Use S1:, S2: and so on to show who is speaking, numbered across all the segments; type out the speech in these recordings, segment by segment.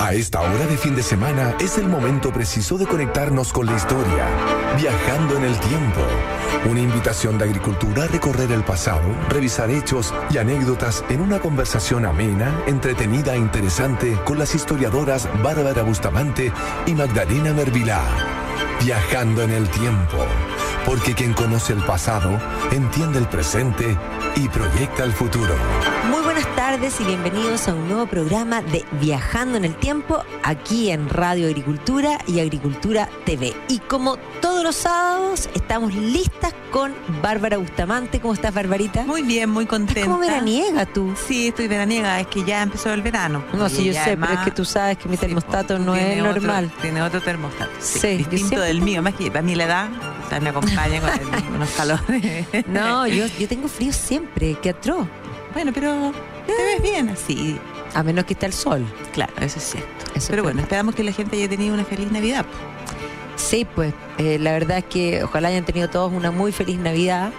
S1: A esta hora de fin de semana es el momento preciso de conectarnos con la historia, viajando en el tiempo. Una invitación de Agricultura a recorrer el pasado, revisar hechos y anécdotas en una conversación amena, entretenida e interesante con las historiadoras Bárbara Bustamante y Magdalena Mervilá. Viajando en el tiempo, porque quien conoce el pasado entiende el presente y proyecta el futuro.
S2: Muy buenas tardes y bienvenidos a un nuevo programa de Viajando en el Tiempo, aquí en Radio Agricultura y Agricultura TV. Y como todos los sábados, estamos listas con Bárbara Bustamante. ¿Cómo estás, Barbarita?
S3: Muy bien, muy contenta.
S2: ¿Estás como veraniega tú?
S3: Sí, estoy veraniega, es que ya empezó el verano.
S2: No, sí, yo sé, pero es que tú sabes que mi termostato no es normal.
S3: Tiene otro termostato,
S2: sí,
S3: distinto del mío, más que para mí la edad, o sea, me acompaña con unos calores.
S2: No, yo tengo frío siempre, qué atroz.
S3: Bueno, pero te ves bien así.
S2: A menos que esté el sol.
S3: Claro, eso es cierto.
S2: Eso
S3: pero
S2: es
S3: bueno,
S2: verdad.
S3: esperamos que la gente haya tenido una feliz Navidad.
S2: Sí, pues, la verdad es que ojalá hayan tenido todos una muy feliz Navidad.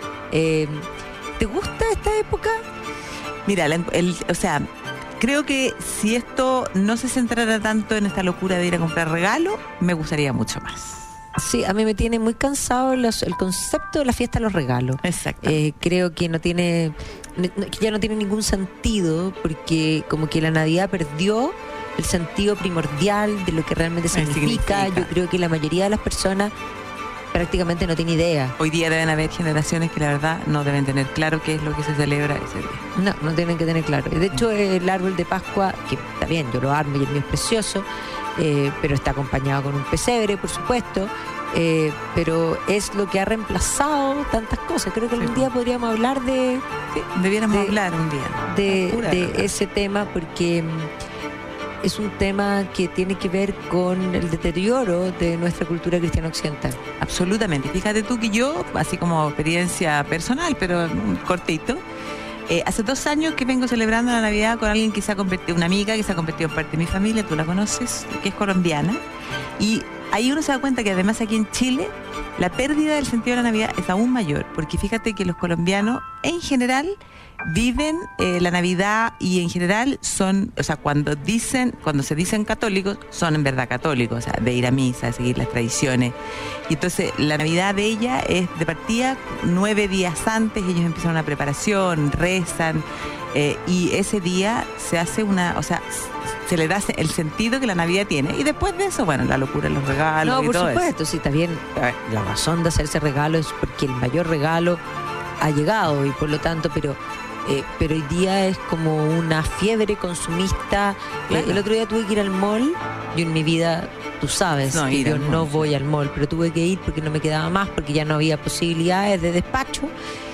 S2: ¿Te gusta esta época?
S3: Mira, o sea, creo que si esto no se centrara tanto en esta locura de ir a comprar regalo, me gustaría mucho más.
S2: Sí, a mí me tiene muy cansado el concepto de la fiesta de los regalos.
S3: Exacto.
S2: Creo que que ya no tiene ningún sentido, porque como que la Navidad perdió el sentido primordial de lo que realmente significa. Yo creo que la mayoría de las personas prácticamente no tiene idea.
S3: Hoy día deben haber generaciones que la verdad no deben tener claro qué es lo que se celebra ese día.
S2: No tienen que tener claro. De hecho, el árbol de Pascua, que está bien, yo lo armo y el mío es precioso, pero está acompañado con un pesebre, por supuesto, pero es lo que ha reemplazado tantas cosas. Creo que algún día podríamos hablar
S3: debiéramos hablar un día
S2: de ese tema, porque es un tema que tiene que ver con el deterioro de nuestra cultura cristiana occidental.
S3: Absolutamente. Fíjate tú que yo, así como experiencia personal, pero cortito, hace 2 años que vengo celebrando la Navidad con alguien que se ha convertido, una amiga que se ha convertido en parte de mi familia, tú la conoces, que es colombiana, y ahí uno se da cuenta que además aquí en Chile la pérdida del sentido de la Navidad es aún mayor, porque fíjate que los colombianos en general viven la Navidad y en general son, o sea, cuando se dicen católicos, son en verdad católicos, o sea, de ir a misa, de seguir las tradiciones. Y entonces la Navidad de ella es de partida 9 días antes, ellos empiezan una preparación, rezan, y ese día se hace se le da el sentido que la Navidad tiene. Y después de eso, bueno, la locura de los regalos.
S2: No,
S3: y
S2: por
S3: todo
S2: supuesto,
S3: eso.
S2: sí, está bien. La razón de hacerse regalo es porque el mayor regalo ha llegado y por lo tanto, pero hoy día es como una fiebre consumista.
S3: Claro.
S2: El otro día tuve que ir al mall. Yo en mi vida, tú sabes, que yo no voy al mall, pero tuve que ir porque no me quedaba más, porque ya no había posibilidades de despacho.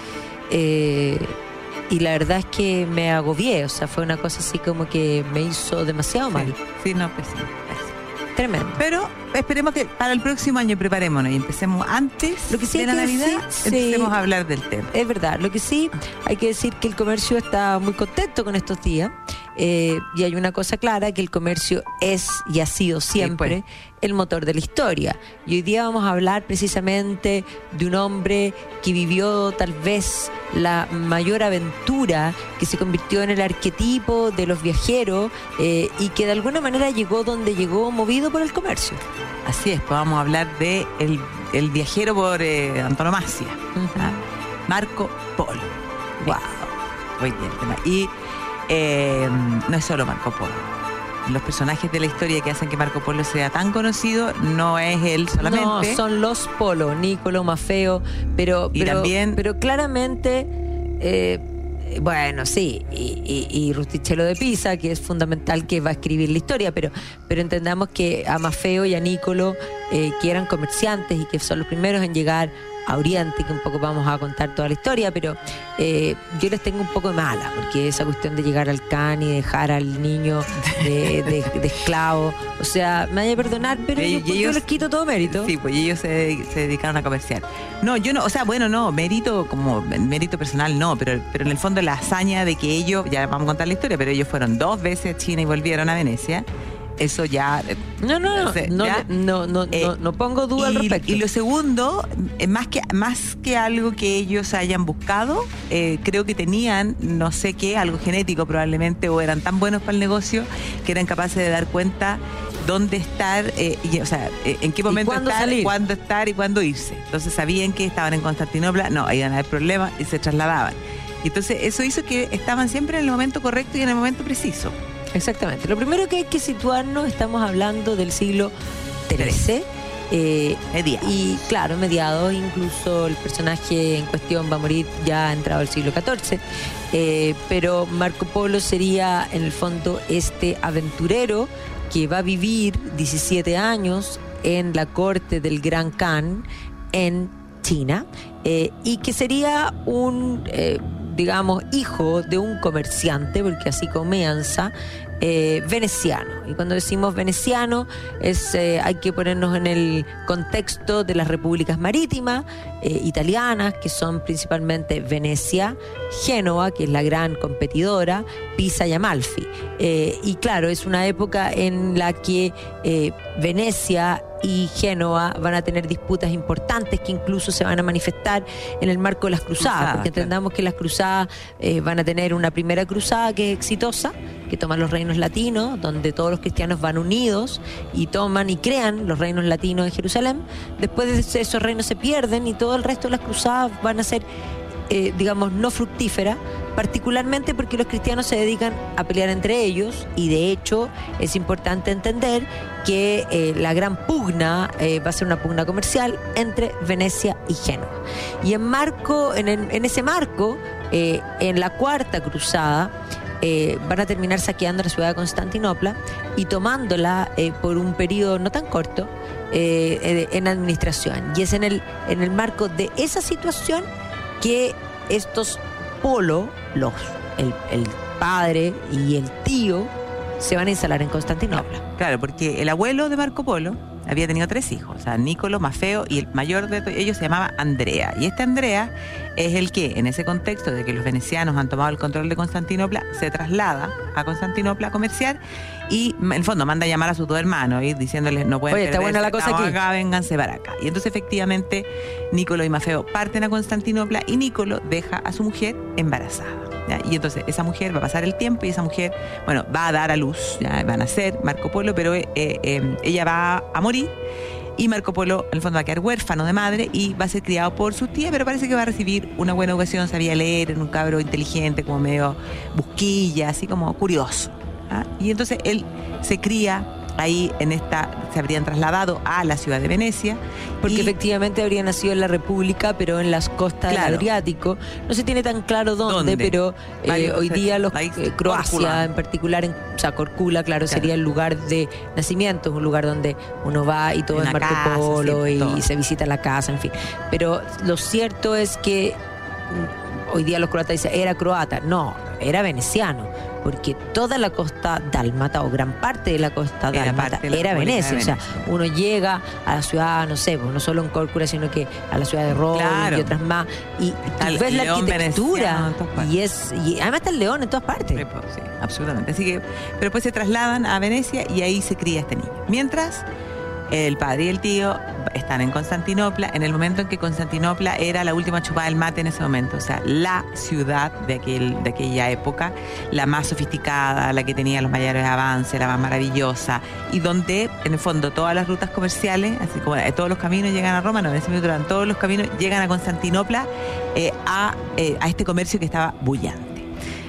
S2: Y la verdad es que me agobié, o sea, fue una cosa así como que me hizo demasiado mal.
S3: Sí, no, pues sí.
S2: Tremendo.
S3: Pero esperemos que para el próximo año preparémonos y empecemos antes
S2: Lo que sí
S3: de la
S2: hay que
S3: Navidad,
S2: decir,
S3: empecemos
S2: sí,
S3: a hablar del tema.
S2: Es verdad, lo que sí hay que decir que el comercio está muy contento con estos días, y hay una cosa clara, que el comercio es y ha sido siempre el motor de la historia. Y hoy día vamos a hablar precisamente de un hombre que vivió tal vez la mayor aventura, que se convirtió en el arquetipo de los viajeros, y que de alguna manera llegó donde llegó movido por el comercio.
S3: Así es, pues vamos a hablar de el viajero por antonomasia, ¿ah? Marco Polo.
S2: Wow.
S3: Muy bien, tema. Y no es solo Marco Polo. Los personajes de la historia que hacen que Marco Polo sea tan conocido no es él solamente.
S2: No, son los Polo, Nicolò, Maffeo, pero claramente, bueno, sí, y Rustichello de Pisa, que es fundamental, que va a escribir la historia, pero entendamos que a Maffeo y a Nicolò, que eran comerciantes y que son los primeros en llegar a Oriente, que un poco vamos a contar toda la historia, pero yo les tengo un poco de mala, porque esa cuestión de llegar al Can y dejar al niño de esclavo, o sea, me vaya a perdonar, pero yo les quito todo mérito.
S3: Sí, pues ellos se dedicaron a comerciar. No, yo no, o sea, bueno, no, mérito personal no, pero en el fondo la hazaña de que ellos, ya vamos a contar la historia, pero ellos fueron 2 veces a China y volvieron a Venecia. eso ya...
S2: No pongo duda al respecto.
S3: Y lo segundo, más que algo que ellos hayan buscado, creo que tenían, no sé qué, algo genético probablemente, o eran tan buenos para el negocio, que eran capaces de dar cuenta dónde estar, en qué momento estar, cuándo estar y cuándo irse. Entonces sabían que estaban en Constantinopla, no, iban a haber problemas y se trasladaban. Entonces eso hizo que estaban siempre en el momento correcto y en el momento preciso.
S2: Exactamente. Lo primero que hay que situarnos, estamos hablando del siglo XIII. Y claro, mediados, incluso el personaje en cuestión va a morir ya entrado el siglo XIV, pero Marco Polo sería en el fondo este aventurero que va a vivir 17 años en la corte del Gran Khan en China, y que sería un hijo de un comerciante, porque así comienza, veneciano. Y cuando decimos veneciano hay que ponernos en el contexto de las repúblicas marítimas italianas, que son principalmente Venecia, Génova, que es la gran competidora, Pisa y Amalfi. Y claro, es una época en la que Venecia y Génova van a tener disputas importantes que incluso se van a manifestar en el marco de las cruzadas, porque entendamos que las cruzadas van a tener una primera cruzada que es exitosa, que toman los reinos latinos, donde todos los cristianos van unidos y toman y crean los reinos latinos en Jerusalén. Después de esos reinos se pierden y todo el resto de las cruzadas van a ser no fructíferas, particularmente porque los cristianos se dedican a pelear entre ellos, y de hecho es importante entender que la gran pugna va a ser una pugna comercial entre Venecia y Génova. Y en ese marco, en la Cuarta Cruzada, van a terminar saqueando la ciudad de Constantinopla y tomándola por un periodo no tan corto en administración. Y es en el marco de esa situación que estos Polo, el padre y el tío, se van a instalar en Constantinopla.
S3: Claro, porque el abuelo de Marco Polo había tenido 3 hijos, o sea, Nicolo, Mafeo, y el mayor de ellos se llamaba Andrea. Y este Andrea es el que, en ese contexto de que los venecianos han tomado el control de Constantinopla, se traslada a Constantinopla a comerciar y, en el fondo, manda a llamar a sus 2 hermanos y diciéndoles, no pueden perder,
S2: está buena la cosa aquí.
S3: Acá, vénganse para acá. Y entonces, efectivamente, Nicolo y Mafeo parten a Constantinopla y Nicolo deja a su mujer embarazada. ¿Ya? Y entonces esa mujer va a pasar el tiempo y esa mujer, va a dar a luz, ya va a nacer Marco Polo, pero ella va a morir y Marco Polo en el fondo va a quedar huérfano de madre y va a ser criado por su tía, pero parece que va a recibir una buena educación, sabía leer, era un cabro inteligente, como medio busquilla, así como curioso. ¿Ah? Y entonces él se cría ahí se habrían trasladado a la ciudad de Venecia.
S2: Porque efectivamente habría nacido en la República, pero en las costas del Adriático. No se tiene tan claro dónde, pero hoy día Croacia en particular, Córcula, sería el lugar de nacimiento, es un lugar donde uno va y todo es Marco Polo y se visita la casa, en fin. Pero lo cierto es que hoy día los croatas dicen, era croata. No, era veneciano, porque toda la costa dálmata, o gran parte de la costa dálmata, era Venecia. O sea, uno llega a la ciudad, no sé, no solo en Córcula, sino que a la ciudad de Roma y otras más, y tú ves la arquitectura, y además está el león en todas partes.
S3: Sí, absolutamente. Así que, pero pues se trasladan a Venecia y ahí se cría este niño. Mientras, el padre y el tío están en Constantinopla, en el momento en que Constantinopla era la última chupada del mate en ese momento, o sea, la ciudad de aquella época, la más sofisticada, la que tenía los mayores avances, la más maravillosa, y donde, en el fondo, todas las rutas comerciales, así como todos los caminos llegan a Roma, no, en ese momento eran todos los caminos llegan a Constantinopla, a este comercio que estaba bullante.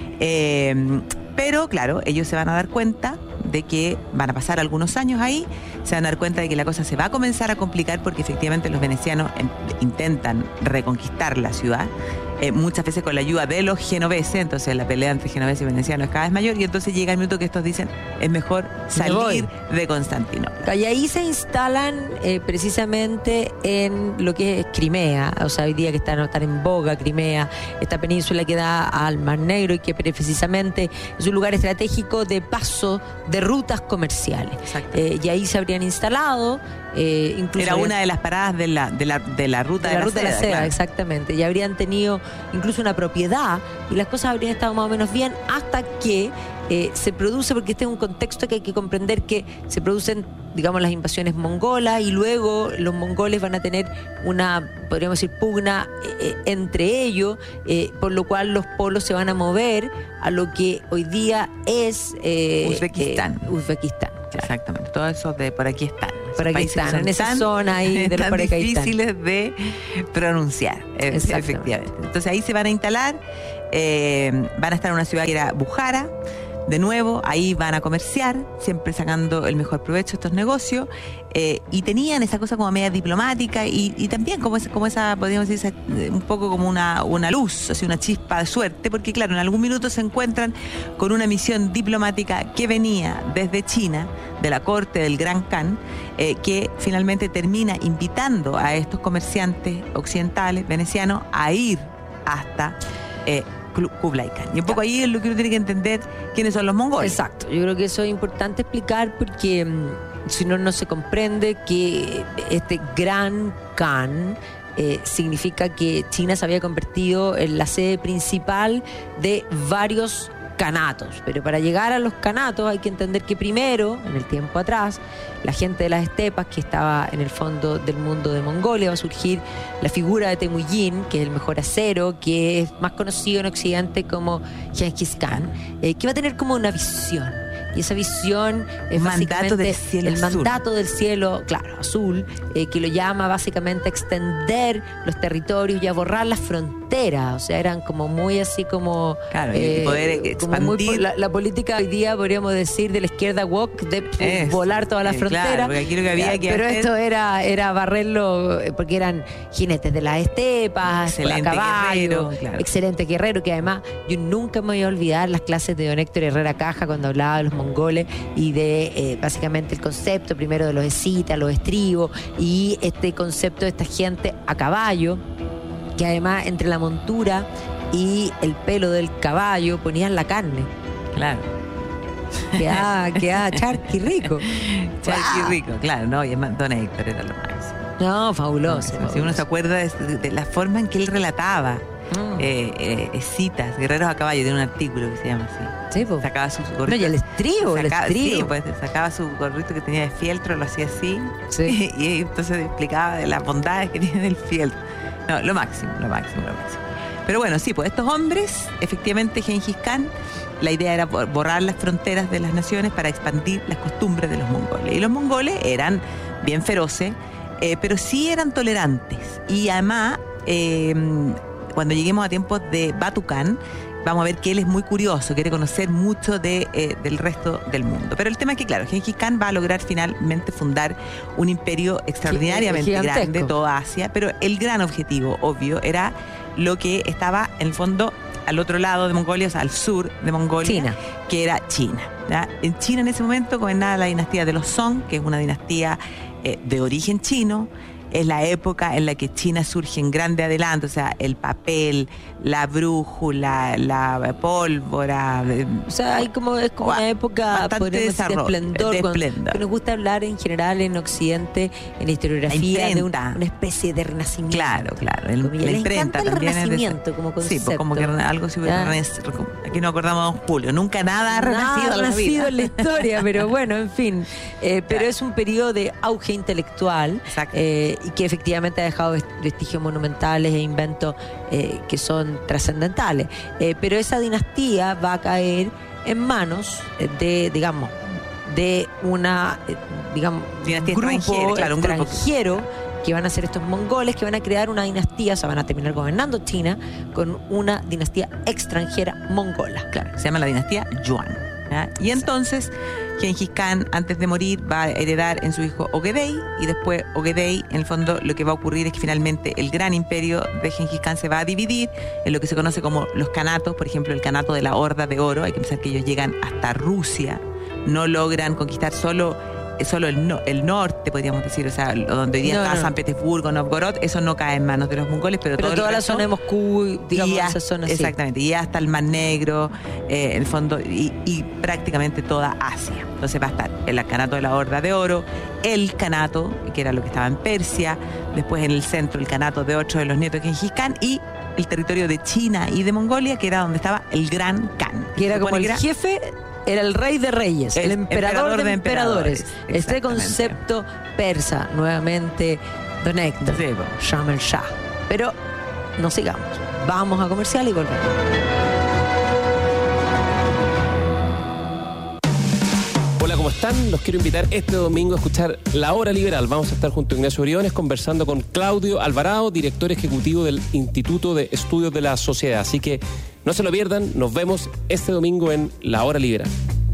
S3: Pero, claro, ellos se van a dar cuenta de que van a pasar algunos años ahí, se van a dar cuenta de que la cosa se va a comenzar a complicar porque efectivamente los venecianos intentan reconquistar la ciudad, muchas veces con la ayuda de los genoveses, entonces la pelea entre genoveses y venecianos es cada vez mayor y entonces llega el minuto que estos dicen, es mejor salir de Constantinopla.
S2: Y ahí se instalan precisamente en lo que es Crimea, o sea, hoy día que están en boga Crimea, esta península que da al Mar Negro y que precisamente es un lugar estratégico de paso de rutas comerciales. Y ahí se habrían instalado. Incluso
S3: era una de las paradas de la ruta de la seda, claro.
S2: Exactamente, y habrían tenido incluso una propiedad y las cosas habrían estado más o menos bien hasta que se produce, porque este es un contexto que hay que comprender, que se producen, digamos, las invasiones mongolas, y luego los mongoles van a tener una, podríamos decir, pugna entre ellos, por lo cual los polos se van a mover a lo que hoy día es
S3: Uzbekistán.
S2: Claro.
S3: Exactamente, todo eso de por aquí están.
S2: Por aquí están, en esa zona ahí de los
S3: difíciles de pronunciar, efectivamente. Entonces ahí se van a instalar, van a estar en una ciudad que era Bujara. De nuevo, ahí van a comerciar, siempre sacando el mejor provecho de estos negocios, y tenían esa cosa como media diplomática y también como esa, podríamos decir, un poco como una luz, así una chispa de suerte, porque claro, en algún minuto se encuentran con una misión diplomática que venía desde China, de la corte del Gran Khan, que finalmente termina invitando a estos comerciantes occidentales, venecianos, a ir hasta Kublai Khan. Y un poco ahí es lo que uno tiene que entender quiénes son los mongoles.
S2: Exacto, yo creo que eso es importante explicar, porque si no, no se comprende que este Gran Khan significa que China se había convertido en la sede principal de varios canatos, pero para llegar a los canatos hay que entender que primero, en el tiempo atrás, la gente de las estepas, que estaba en el fondo del mundo de Mongolia, va a surgir la figura de Temujin, que es el mejor acero, que es más conocido en Occidente como Genghis Khan, que va a tener como una visión. Y esa visión es
S3: mandato del cielo
S2: el
S3: azul.
S2: mandato del cielo, claro, azul, que lo llama básicamente a extender los territorios y a borrar las fronteras. O sea, eran como muy así como...
S3: Claro, y poder expandir.
S2: La política hoy día, podríamos decir, de la izquierda woke, de volar todas las fronteras.
S3: Claro, porque aquí lo que había que
S2: pero
S3: hacer...
S2: esto era barrerlo, porque eran jinetes de las estepas,
S3: excelente
S2: a caballo,
S3: guerrero, claro.
S2: Excelente guerrero, que además yo nunca me voy a olvidar las clases de don Héctor Herrera Caja cuando hablaba de los mongoles y de básicamente el concepto primero de los escitas, los estribos, y este concepto de esta gente a caballo, que además entre la montura y el pelo del caballo ponían la carne.
S3: Claro.
S2: Queda charqui rico.
S3: Charqui rico, claro, no, y además don Héctor era lo máximo.
S2: No, fabuloso.
S3: Si uno se acuerda de la forma en que él relataba citas, guerreros a caballo, tiene un artículo que se llama así.
S2: Sí, pues.
S3: Sacaba su gorrito.
S2: No, y el estribo.
S3: Sí, pues sacaba su gorrito que tenía de fieltro, lo hacía así.
S2: Sí.
S3: Y entonces explicaba de las bondades que tiene el fieltro. No, lo máximo. Pero bueno, sí, pues estos hombres, efectivamente, Genghis Khan, la idea era borrar las fronteras de las naciones para expandir las costumbres de los mongoles. Y los mongoles eran bien feroces, pero sí eran tolerantes. Y además, cuando lleguemos a tiempos de Batu Khan, vamos a ver que él es muy curioso, quiere conocer mucho del resto del mundo. Pero el tema es que, claro, Genghis Khan va a lograr finalmente fundar un imperio extraordinariamente grande, toda Asia, pero el gran objetivo, obvio, era lo que estaba, en el fondo, al otro lado de Mongolia, o sea, al sur de Mongolia,
S2: China.
S3: Que era China. ¿Ya? En China, en ese momento, gobernaba la dinastía de los Song, que es una dinastía de origen chino. Es la época en la que China surge en grande adelanto, o sea, el papel, la brújula, la pólvora.
S2: O sea, es como una época de esplendor. Que nos gusta hablar en general en Occidente, en la historiografía, de una especie de renacimiento.
S3: Claro. La imprenta
S2: el
S3: también
S2: renacimiento como concepto.
S3: Sí, pues como que algo si hubiera aquí nos acordamos de Don Julio. Nunca nada ha renacido
S2: en la historia, pero bueno, en fin. Pero es un periodo de auge intelectual.
S3: Exacto.
S2: Y que efectivamente ha dejado vestigios monumentales e inventos que son trascendentales. Pero esa dinastía va a caer en manos de una
S3: dinastía
S2: grupo extranjero que van a ser estos mongoles, que van a crear una dinastía, o sea, van a terminar gobernando China con una dinastía extranjera mongola.
S3: Claro, se llama la dinastía Yuan. ¿Ya? Y entonces Genghis Khan, antes de morir, va a heredar en su hijo Ogedei, y después Ogedei, en el fondo, lo que va a ocurrir es que finalmente el gran imperio de Genghis Khan se va a dividir en lo que se conoce como los canatos. Por ejemplo, el canato de la Horda de Oro. Hay que pensar que ellos llegan hasta Rusia, no logran conquistar solo el norte, podríamos decir, o sea, donde hoy día está San Petersburgo, Novgorod, eso no cae en manos de los mongoles, pero
S2: toda la zona de Moscú, digamos, esa zona así.
S3: Exactamente, y hasta el Mar Negro, en el fondo, y prácticamente toda Asia. Entonces va a estar el canato de la Horda de Oro, el canato, que era lo que estaba en Persia, después en el centro el canato de 8 de los nietos de Genghis Khan, y el territorio de China y de Mongolia, que era donde estaba el Gran Khan.
S2: Que era como el jefe era el rey de reyes, el emperador de emperadores. Este concepto persa, nuevamente, Don Héctor, Sharm el Shah. Pero no sigamos. Vamos a comercial y volvemos.
S4: Hola, ¿cómo están? Los quiero invitar este domingo a escuchar La Hora Liberal. Vamos a estar junto a Ignacio Briones conversando con Claudio Alvarado, director ejecutivo del Instituto de Estudios de la Sociedad. Así que no se lo pierdan, nos vemos este domingo en La Hora Liberal.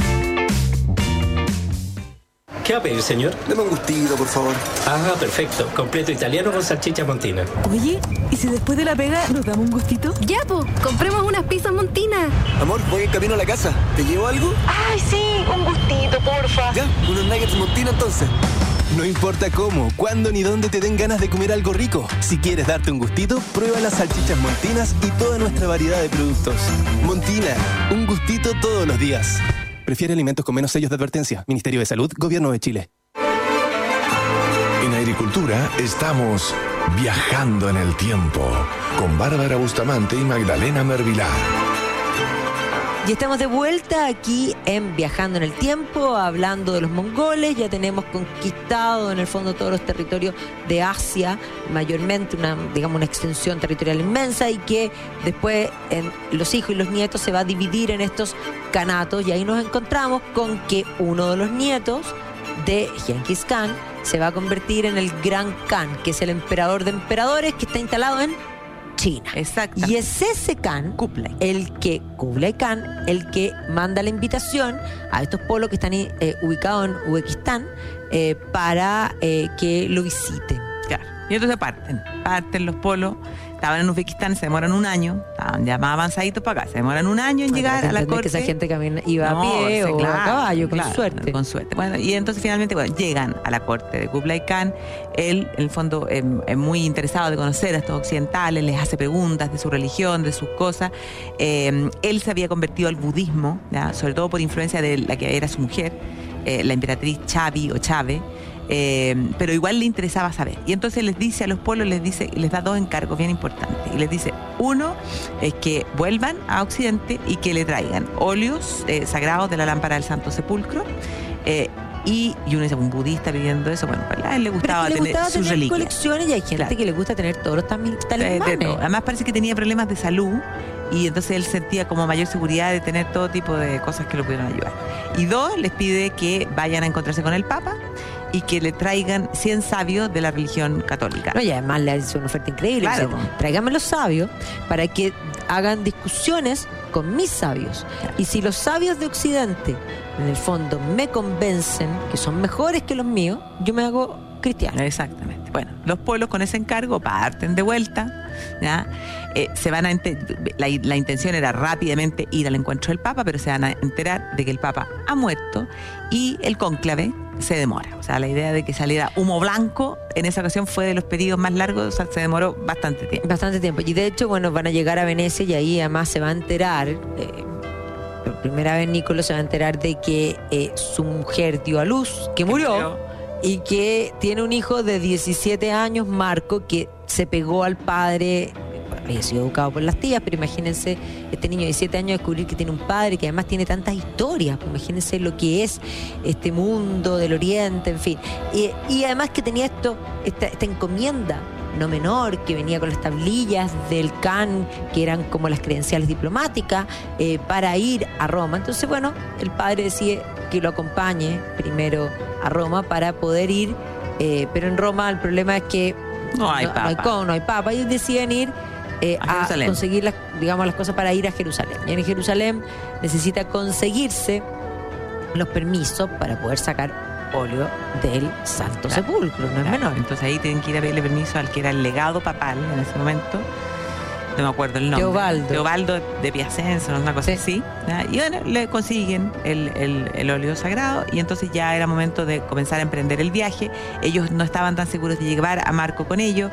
S5: ¿Qué va a pedir, señor?
S6: Deme un gustito, por favor.
S5: Ah, perfecto. Completo italiano con salchicha montina.
S7: Oye, ¿y si después de la pega nos damos un gustito?
S8: Ya, po, compremos unas pizzas montinas.
S6: Amor, voy en camino a la casa. ¿Te llevo algo?
S8: Ay, sí, un gustito, porfa.
S6: Ya, unos nuggets montina entonces. No importa cómo, cuándo ni dónde te den ganas de comer algo rico. Si quieres darte un gustito, prueba las salchichas Montinas y toda nuestra variedad de productos. Montina, un gustito todos los días. Prefiere alimentos con menos sellos de advertencia. Ministerio de Salud, Gobierno de Chile.
S1: En Agricultura estamos viajando en el tiempo con Bárbara Bustamante y Magdalena Mervilá.
S2: Y estamos de vuelta aquí en Viajando en el Tiempo, hablando de los mongoles. Ya tenemos conquistado en el fondo todos los territorios de Asia, mayormente una extensión territorial inmensa, y que después en los hijos y los nietos se va a dividir en estos kanatos, y ahí nos encontramos con que uno de los nietos de Genghis Khan se va a convertir en el Gran Khan, que es el emperador de emperadores, que está instalado en China.
S3: Exacto.
S2: Y es ese Khan, Kublai Khan, el que manda la invitación a estos pueblos que están ubicados en Uzbekistán para que lo visiten.
S3: Claro. Y entonces parten los polos. Estaban en Uzbekistán, se demoran un año, estaban ya más avanzaditos para acá, se demoran un año en llegar a la corte.
S2: Que esa gente iba a pie o a caballo, con suerte.
S3: Con suerte. Bueno, y entonces finalmente llegan a la corte de Kublai Khan. Él, en el fondo, es muy interesado de conocer a estos occidentales, les hace preguntas de su religión, de sus cosas. Él se había convertido al budismo, ¿ya? Sobre todo por influencia de la que era su mujer, la emperatriz Chavi o Chave. Pero igual le interesaba saber, y entonces les dice a los pueblos, les da dos encargos bien importantes, y les dice: uno es que vuelvan a Occidente y que le traigan óleos sagrados de la lámpara del Santo Sepulcro, y uno dice, un budista pidiendo eso, bueno, a él le gustaba tener sus reliquias,
S2: colecciones, y hay gente que le gusta tener todos los talismanes.
S3: Además parece que tenía problemas de salud, y entonces él sentía como mayor seguridad de tener todo tipo de cosas que lo pudieran ayudar. Y dos, les pide que vayan a encontrarse con el Papa y que le traigan 100 sabios de la religión católica.
S2: No, y además le hace una oferta increíble.
S3: Claro.
S2: Dice: tráigame los sabios para que hagan discusiones con mis sabios. Claro. Y si los sabios de Occidente, en el fondo, me convencen que son mejores que los míos, yo me hago cristiano.
S3: Exactamente. Bueno, los pueblos con ese encargo parten de vuelta, ¿ya? Se van a la intención era rápidamente ir al encuentro del Papa, pero se van a enterar de que el Papa ha muerto y el cónclave se demora. O sea, la idea de que saliera humo blanco en esa ocasión fue de los periodos más largos, o sea, se demoró bastante tiempo.
S2: Y de hecho, bueno, van a llegar a Venecia, y ahí además se va a enterar, por primera vez Nicolás se va a enterar de que su mujer dio a luz, que murió, y que tiene un hijo de 17 años, Marco, que se pegó al padre. Había sido educado por las tías, pero imagínense este niño de 17 años descubrir que tiene un padre que además tiene tantas historias. Pues imagínense lo que es este mundo del Oriente, en fin. Y además que tenía esta encomienda no menor, que venía con las tablillas del Khan, que eran como las credenciales diplomáticas, para ir a Roma. Entonces, bueno, el padre decide que lo acompañe primero a Roma para poder ir, pero en Roma el problema es que no hay papa. Ellos deciden ir a conseguir las cosas para ir a Jerusalén. Y en Jerusalén necesita conseguirse los permisos para poder sacar óleo del Santo Sepulcro, no es menor.
S3: Entonces ahí tienen que ir a pedirle permiso al que era el legado papal en ese momento, no me acuerdo el nombre, Teobaldo de Piacenza, una cosa así, ¿ya? Y bueno, le consiguen el óleo sagrado, y entonces ya era momento de comenzar a emprender el viaje. Ellos no estaban tan seguros de llevar a Marco con ellos,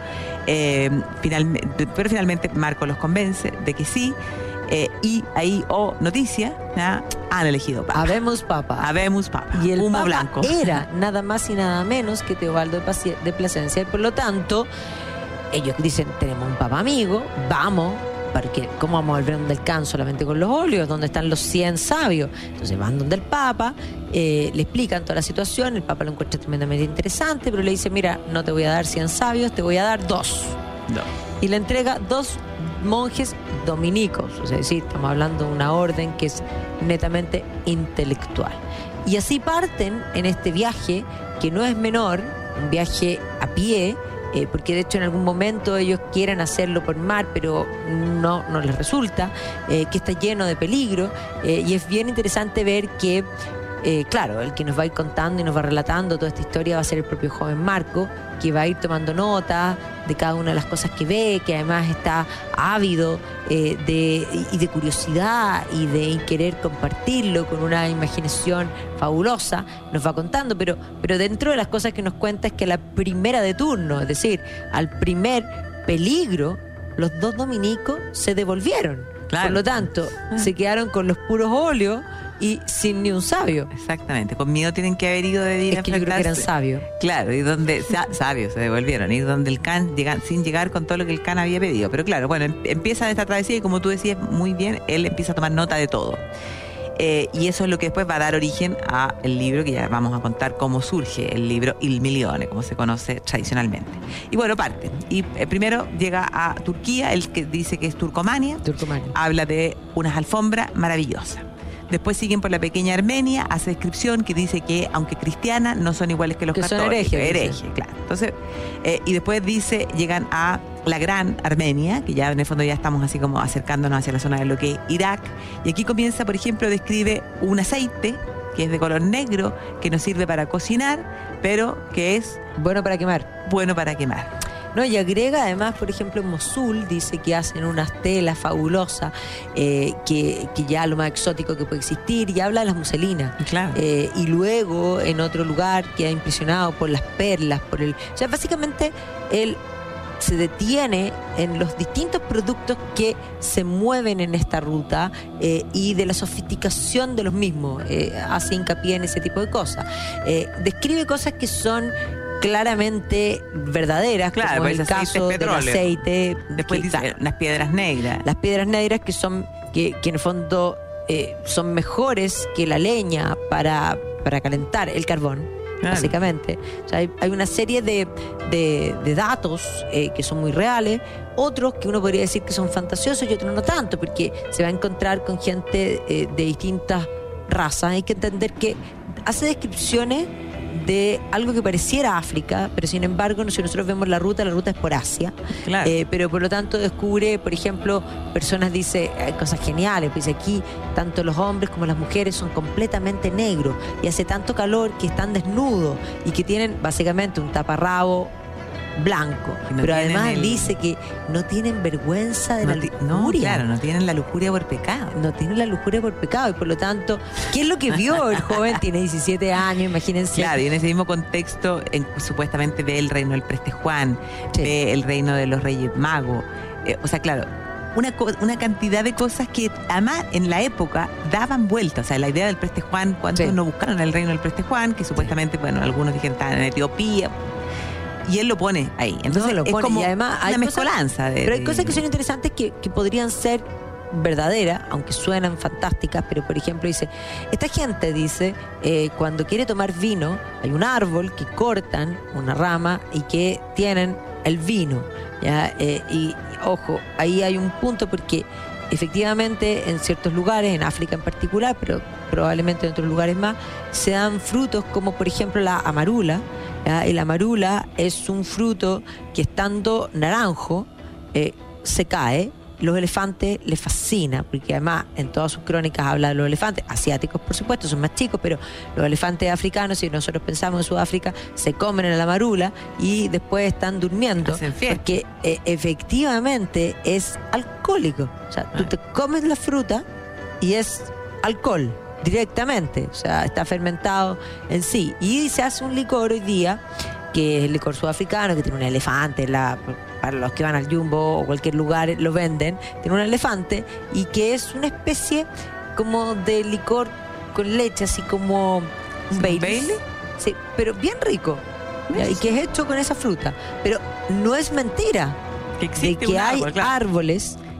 S3: pero finalmente Marco los convence de que sí. Y ahí, noticia, ¿ya? Han elegido papa.
S2: Habemos papa.
S3: Y
S2: el
S3: humo
S2: papa
S3: blanco
S2: era nada más y nada menos que Teobaldo de Plasencia. Y por lo tanto, ellos dicen: tenemos un papa amigo, vamos porque ¿cómo vamos a volver donde el Can solamente con los óleos? ¿Dónde están los 100 sabios? Entonces van donde el Papa, le explican toda la situación, el Papa lo encuentra tremendamente interesante, pero le dice, mira, no te voy a dar 100 sabios, te voy a dar 2. No. Y le entrega 2 monjes dominicos, o sea, es decir, estamos hablando de una orden que es netamente intelectual. Y así parten en este viaje, que no es menor, un viaje a pie, porque de hecho en algún momento ellos quieren hacerlo por mar, pero no les resulta, que está lleno de peligro, y es bien interesante ver que claro, el que nos va a ir contando y nos va relatando toda esta historia va a ser el propio joven Marco, que va a ir tomando nota de cada una de las cosas que ve, que además está ávido de curiosidad y de querer compartirlo con una imaginación fabulosa, nos va contando, pero dentro de las cosas que nos cuenta es que a la primera de turno, es decir, al primer peligro, los 2 dominicos se devolvieron. Claro. Por lo tanto, se quedaron con los puros óleos y sin ni un sabio.
S3: Exactamente, con miedo tienen que haber ido de día.
S2: Es que yo creo que eran sabios.
S3: Claro, y donde sabios se devolvieron, y donde el Can sin llegar con todo lo que el Can había pedido. Pero claro, bueno, empieza esta travesía y como tú decías muy bien, él empieza a tomar nota de todo. Y eso es lo que después va a dar origen a el libro, que ya vamos a contar cómo surge el libro Il Milione, como se conoce tradicionalmente. Y bueno, parte. Y primero llega a Turquía, el que dice que es Turcomania. Habla de unas alfombras maravillosas. Después siguen por la pequeña Armenia, hace descripción que dice que, aunque cristianas, no son iguales que los católicos. Son herejes, claro. Entonces, y después dice, llegan a la gran Armenia, que ya en el fondo ya estamos así como acercándonos hacia la zona de lo que es Irak. Y aquí comienza, por ejemplo, describe un aceite que es de color negro, que nos sirve para cocinar, pero que es
S2: bueno para quemar. No, y agrega además, por ejemplo, en Mosul dice que hacen unas telas fabulosas, que ya lo más exótico que puede existir, y habla de las muselinas.
S3: Claro.
S2: Y luego en otro lugar queda impresionado por las perlas, o sea, básicamente él se detiene en los distintos productos que se mueven en esta ruta, y de la sofisticación de los mismos, hace hincapié en ese tipo de cosas. Describe cosas que son claramente verdaderas,
S3: claro,
S2: como el caso del aceite.
S3: Después dice las piedras negras.
S2: Las piedras negras que en el fondo son mejores que la leña para calentar el carbón, claro. Básicamente. O sea, hay una serie de datos que son muy reales, otros que uno podría decir que son fantasiosos y otros no tanto, porque se va a encontrar con gente de distintas razas. Hay que entender que hace descripciones de algo que pareciera África, pero sin embargo, si nosotros vemos la ruta es por Asia. Claro. Pero por lo tanto descubre, por ejemplo, personas, dice, hay cosas geniales, pues aquí tanto los hombres como las mujeres son completamente negros y hace tanto calor que están desnudos y que tienen básicamente un taparrabo blanco, pero además dice que no tienen vergüenza de la lujuria.
S3: Claro, no tienen la lujuria por pecado.
S2: Y por lo tanto, ¿qué es lo que vio el joven? Tiene 17 años, imagínense.
S3: Claro, y en ese mismo contexto, supuestamente ve el reino del Preste Juan, sí. Ve el reino de los Reyes Magos. O sea, claro, una cantidad de cosas que además en la época daban vuelta. O sea, la idea del Preste Juan, ¿cuántos no buscaron el reino del Preste Juan? Que supuestamente, bueno, algunos dijeron que estaban en Etiopía. Y él lo pone ahí. Entonces es como y además hay una mezcolanza.
S2: Pero hay cosas que son interesantes que podrían ser verdaderas, aunque suenan fantásticas. Pero por ejemplo dice, esta gente dice, cuando quiere tomar vino, hay un árbol que cortan, una rama, y que tienen el vino, ¿ya? Y ojo, ahí hay un punto, porque efectivamente en ciertos lugares, en África en particular, pero probablemente en otros lugares más, se dan frutos como por ejemplo la amarula. ¿Ya? Y la amarula es un fruto que, estando naranjo, se cae. Los elefantes les fascina, porque además en todas sus crónicas habla de los elefantes asiáticos, por supuesto, son más chicos, pero los elefantes africanos, si nosotros pensamos en Sudáfrica, se comen en la amarula y después están durmiendo, porque efectivamente es alcohólico. O sea, tú te comes la fruta y es alcohol directamente, o sea, está fermentado en sí, y se hace un licor hoy día que es el licor sudafricano, que tiene un elefante, para los que van al Jumbo o cualquier lugar lo venden, tiene un elefante, y que es una especie como de licor con leche, así como un Bailey, sí, pero bien rico, y que es hecho con esa fruta. Pero no es mentira que de que hay árboles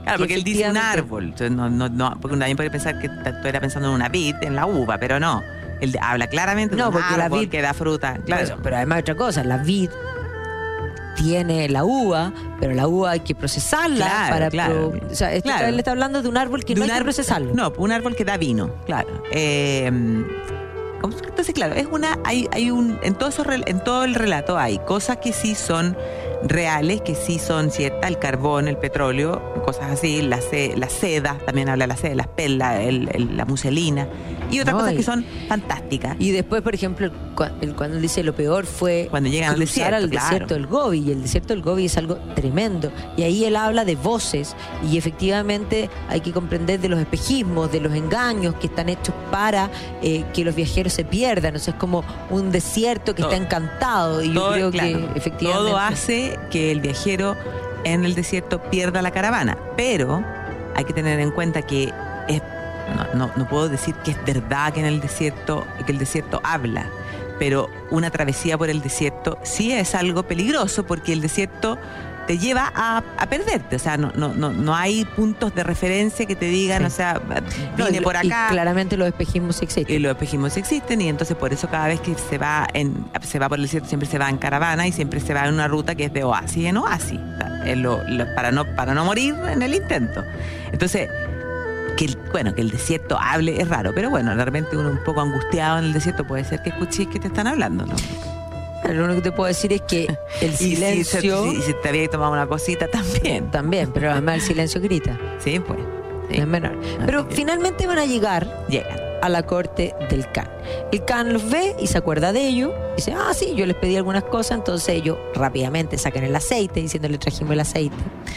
S3: Claro, porque él dice un árbol. Entonces, no, porque alguien puede pensar que tú eras pensando en una vid, en la uva, pero no. Él habla claramente de un árbol la vid, que da fruta. Claro.
S2: Pero además otra cosa, la vid tiene la uva, pero la uva hay que procesarla o sea, él está hablando de un árbol que no hay que procesarlo.
S3: No, un árbol que da vino, claro. Entonces, claro, es en todo el relato hay cosas que sí son reales, que sí son ciertas, el carbón, el petróleo, cosas así, la seda, también habla de la seda, las perlas, la muselina, y otras cosas que son fantásticas.
S2: Y después, por ejemplo, cuando él dice lo peor fue
S3: cuando llegan
S2: al desierto del Gobi, y el desierto del Gobi es algo tremendo, y ahí él habla de voces, y efectivamente hay que comprender de los espejismos, de los engaños que están hechos para que los viajeros se pierdan. O sea, es como un desierto que está encantado, y yo creo que efectivamente
S3: todo hace que el viajero en el desierto pierda la caravana, pero hay que tener en cuenta que no puedo decir que es verdad que el desierto habla, pero una travesía por el desierto sí es algo peligroso, porque el desierto te lleva a perderte. O sea, no hay puntos de referencia que te digan, o sea, vine por acá.
S2: Y claramente los espejismos existen.
S3: Y los espejismos existen, y entonces por eso cada vez que se va por el desierto siempre se va en caravana, y siempre se va en una ruta que es de oasis en oasis, o sea, para no morir en el intento. Entonces, que el desierto hable es raro, pero bueno, de repente uno un poco angustiado en el desierto puede ser que escuches que te están hablando, ¿no?
S2: Lo único que te puedo decir es que el silencio...
S3: Y si te había tomado una cosita también.
S2: También, pero además el silencio grita.
S3: Sí, pues. Sí.
S2: Es menor. Pero finalmente van a llegan a la corte del Khan. El Khan los ve y se acuerda de ellos. Dice, sí, yo les pedí algunas cosas. Entonces ellos rápidamente sacan el aceite, diciéndole trajimos el aceite.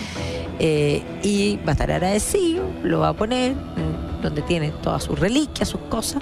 S2: Y va a estar agradecido, lo va a poner donde tiene todas sus reliquias, sus cosas,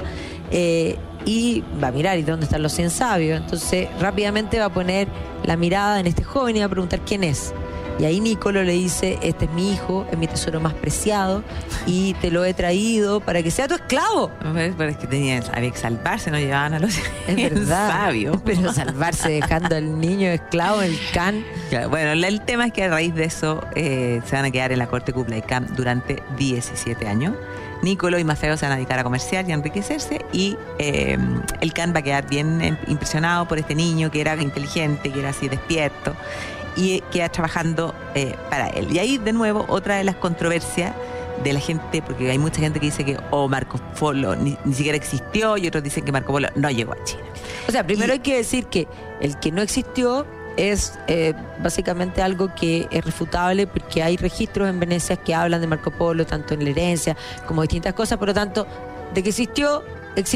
S2: y va a mirar y dónde están los 100 sabios. Entonces rápidamente va a poner la mirada en este joven y va a preguntar quién es. Y ahí Nicolo le dice, este es mi hijo, es mi tesoro más preciado, y te lo he traído para que sea tu esclavo.
S3: Pero es que había que salvarse, no llevaban a los
S2: sabios. Pero salvarse dejando al niño esclavo, el Khan.
S3: Claro, bueno, el tema es que a raíz de eso se van a quedar en la corte Kublai Khan durante 17 años. Nicolo y Maffeo se van a dedicar a comerciar y a enriquecerse, y el Khan va a quedar bien impresionado por este niño que era inteligente, que era así despierto, y queda trabajando para él. Y ahí, de nuevo, otra de las controversias de la gente, porque hay mucha gente que dice que Marco Polo ni siquiera existió, y otros dicen que Marco Polo no llegó a China.
S2: O sea, primero hay que decir que el que no existió es básicamente algo que es refutable, porque hay registros en Venecia que hablan de Marco Polo, tanto en la herencia como distintas cosas. Por lo tanto, de que existió.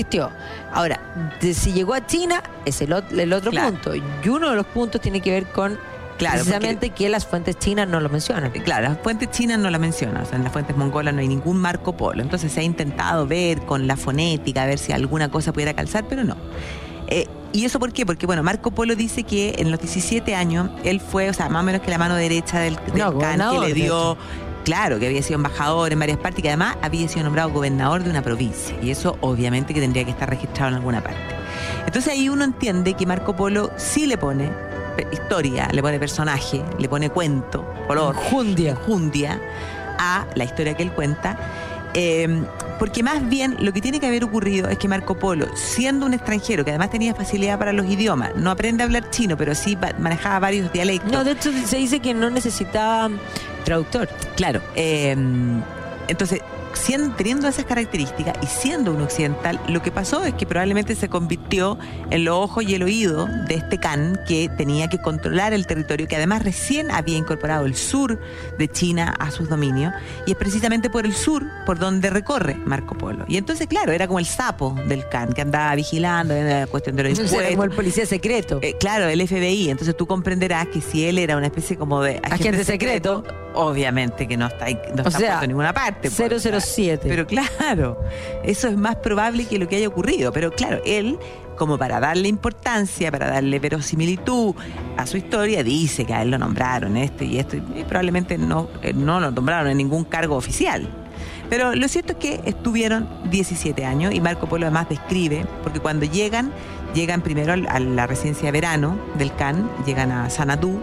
S2: Ahora, de si llegó a China es el otro punto, y uno de los puntos tiene que ver con precisamente que las fuentes chinas no lo mencionan.
S3: Claro, las fuentes chinas no lo mencionan. O sea, en las fuentes mongolas no hay ningún Marco Polo. Entonces se ha intentado ver con la fonética, a ver si alguna cosa pudiera calzar, pero no. ¿Y eso por qué? Porque, bueno, Marco Polo dice que en los 17 años él fue, o sea, más o menos que la mano derecha del Khan, que le dio... Claro, que había sido embajador en varias partes y que además había sido nombrado gobernador de una provincia. Y eso obviamente que tendría que estar registrado en alguna parte. Entonces ahí uno entiende que Marco Polo sí le pone historia, le pone personaje, le pone cuento, color, enjundia a la historia que él cuenta. Porque más bien lo que tiene que haber ocurrido es que Marco Polo, siendo un extranjero que además tenía facilidad para los idiomas, no aprende a hablar chino, pero sí manejaba varios dialectos.
S2: No, de hecho se dice que no necesitaba traductor.
S3: Claro. Entonces, teniendo esas características y siendo un occidental, lo que pasó es que probablemente se convirtió en los ojos y el oído de este Khan, que tenía que controlar el territorio, que además recién había incorporado el sur de China a sus dominios, y es precisamente por el sur por donde recorre Marco Polo. Y entonces, claro, era como el sapo del Khan, que andaba vigilando la cuestión de los impuestos.
S2: Era como el policía secreto.
S3: Claro, el FBI. Entonces tú comprenderás que si él era una especie como de
S2: agente secreto,
S3: obviamente que no está puesto en ninguna parte.
S2: 007.
S3: Pero claro, eso es más probable que lo que haya ocurrido. Pero claro, él, como para darle importancia, para darle verosimilitud a su historia, dice que a él lo nombraron esto y probablemente no lo nombraron en ningún cargo oficial. Pero lo cierto es que estuvieron 17 años, y Marco Polo además describe, porque cuando llegan primero a la residencia de verano del Khan, llegan a Sanadú,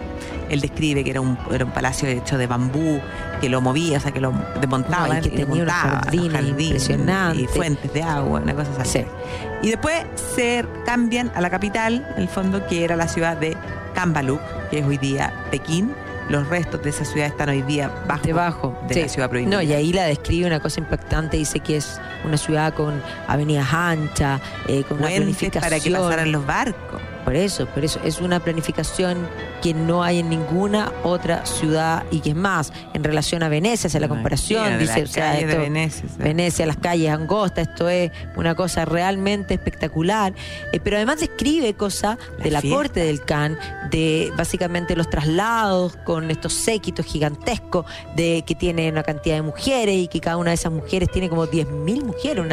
S3: Él describe que era un palacio hecho de bambú, que lo movía, o sea, que lo desmontaba,
S2: y que tenía unos jardines impresionantes
S3: y fuentes de agua, una cosa así.
S2: Sí.
S3: Y después se cambian a la capital, en el fondo, que era la ciudad de Cambaluc, que es hoy día Pekín. Los restos de esa ciudad están hoy día bajo de la ciudad prohibida.
S2: No, y ahí la describe una cosa impactante, dice que es una ciudad con avenidas anchas, con una planificación
S3: para que pasaran los barcos.
S2: Por eso, es una planificación que no hay en ninguna otra ciudad, y que es más, en relación a Venecia, hace la comparación, dice, o sea, esto, Venecia, las calles angostas, esto es una cosa realmente espectacular, pero además describe cosas de la corte del Khan, de básicamente los traslados con estos séquitos gigantescos, de que tiene una cantidad de mujeres y que cada una de esas mujeres tiene como 10.000 mujeres,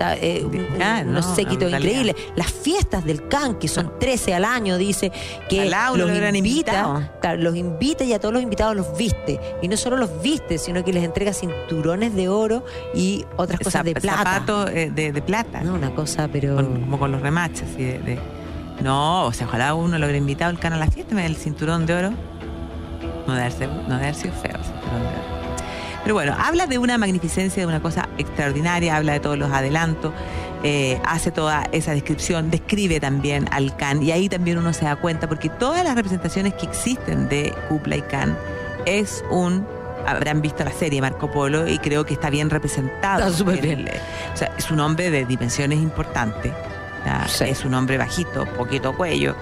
S2: unos séquitos increíbles. Las fiestas del Khan, que son 13 al año, dice que los invita y a todos los invitados los viste, y no solo los viste, sino que les entrega cinturones de oro y otras cosas de plata,
S3: zapatos de plata,
S2: no, una cosa, pero
S3: como con los remaches así no, o sea, ojalá uno lo hubiera invitado al Khan a la fiesta, me da el cinturón de oro, no debe haber sido feo el cinturón de oro. Pero bueno, habla de una magnificencia, de una cosa extraordinaria, habla de todos los adelantos, hace toda esa descripción, describe también al Khan, y ahí también uno se da cuenta, porque todas las representaciones que existen de Kublai Khan habrán visto la serie Marco Polo, y creo que está bien representado.
S2: Está súper bien.
S3: O sea, es un hombre de dimensiones importantes, sí. Es un hombre bajito, poquito cuello,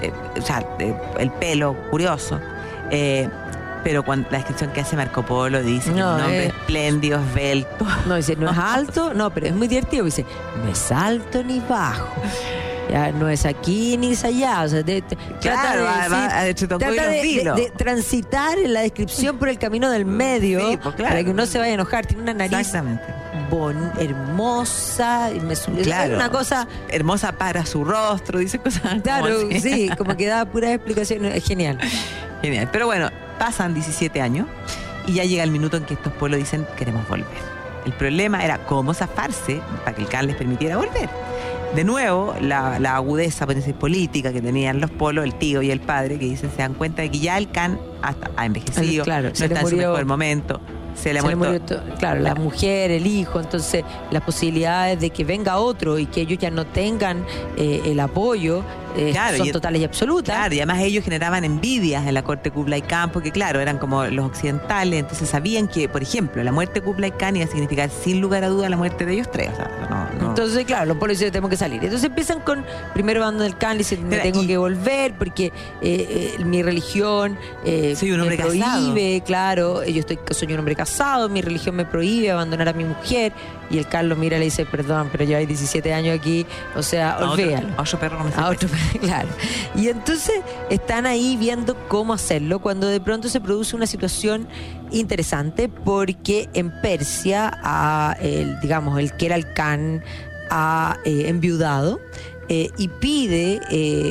S3: el pelo curioso, pero cuando la descripción que hace Marco Polo dice que es un hombre espléndido, esbelto.
S2: No, dice, no es alto, no, pero es muy divertido. Dice, no es alto ni bajo. Ya, no es aquí ni es allá. O sea, trata de transitar en la descripción por el camino del medio, sí, pues, claro, para que uno se vaya a enojar. Tiene una nariz hermosa, claro, una cosa
S3: hermosa para su rostro, dice cosas.
S2: Claro, sí, como que da puras explicaciones. Es genial.
S3: Genial. Pero bueno, pasan 17 años y ya llega el minuto en que estos pueblos dicen, queremos volver. El problema era cómo zafarse para que el Khan les permitiera volver. De nuevo, la agudeza política que tenían los polos, el tío y el padre, que dicen, se dan cuenta de que ya el Khan ha envejecido,
S2: claro,
S3: no está en su mejor momento. Se le murió
S2: claro, la mujer, el hijo, entonces las posibilidades de que venga otro y que ellos ya no tengan el apoyo son totales y absolutas.
S3: Claro, y además ellos generaban envidias en la corte Kublai Khan, porque claro, eran como los occidentales, entonces sabían que, por ejemplo, la muerte de Kublai Khan iba a significar sin lugar a duda la muerte de ellos tres. O sea, no.
S2: Entonces, claro, los polos dicen, tenemos que salir. Entonces empiezan con, primero van del Khan, dicen, me tengo que volver porque mi religión
S3: soy un hombre
S2: me prohíbe,
S3: casado.
S2: Claro, soy un hombre casado, mi religión me prohíbe abandonar a mi mujer. Y el Khan lo mira y le dice, perdón, pero lleváis 17 años aquí, o sea, olvídalo.
S3: Otro perro no
S2: a otro perro, claro. Y entonces están ahí viendo cómo hacerlo, cuando de pronto se produce una situación interesante, porque en Persia, el que era el Khan ha enviudado y pide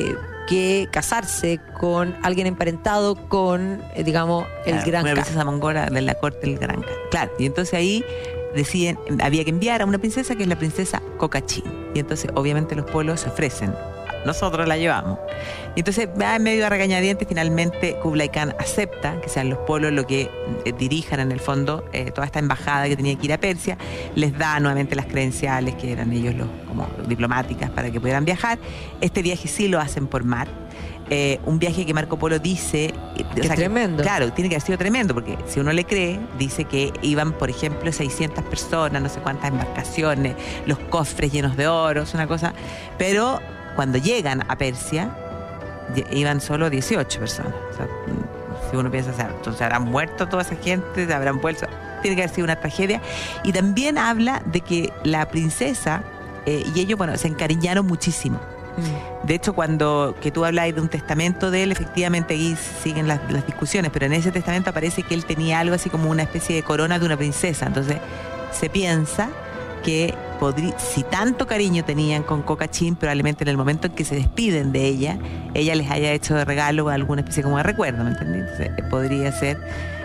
S2: que casarse con alguien emparentado con, el Gran Khan.
S3: Una princesa mongola de la corte del Gran Khan. Claro, y entonces ahí deciden, había que enviar a una princesa que es la princesa Kokachin. Y entonces obviamente los pueblos se ofrecen, nosotros la llevamos. Y entonces va medio a regañadientes, finalmente Kublai Khan acepta que sean los pueblos los que dirijan en el fondo toda esta embajada que tenía que ir a Persia, les da nuevamente las credenciales que eran ellos como diplomáticas para que pudieran viajar. Este viaje sí lo hacen por mar. Un viaje que Marco Polo dice
S2: tremendo.
S3: Claro, tiene que haber sido tremendo, porque si uno le cree, dice que iban, por ejemplo, 600 personas, no sé cuántas embarcaciones, los cofres llenos de oro, es una cosa. Pero cuando llegan a Persia, iban solo 18 personas. O sea, si uno piensa, entonces habrán muerto toda esa gente, habrán vuelto. Tiene que haber sido una tragedia. Y también habla de que la princesa y ellos, se encariñaron muchísimo. De hecho, que tú hablas de un testamento de él, efectivamente ahí siguen las discusiones, pero en ese testamento aparece que él tenía algo así como una especie de corona de una princesa. Entonces se piensa que si tanto cariño tenían con Kokachin, probablemente en el momento en que se despiden de ella les haya hecho de regalo alguna especie como de recuerdo, ¿me entendí? Entonces podría ser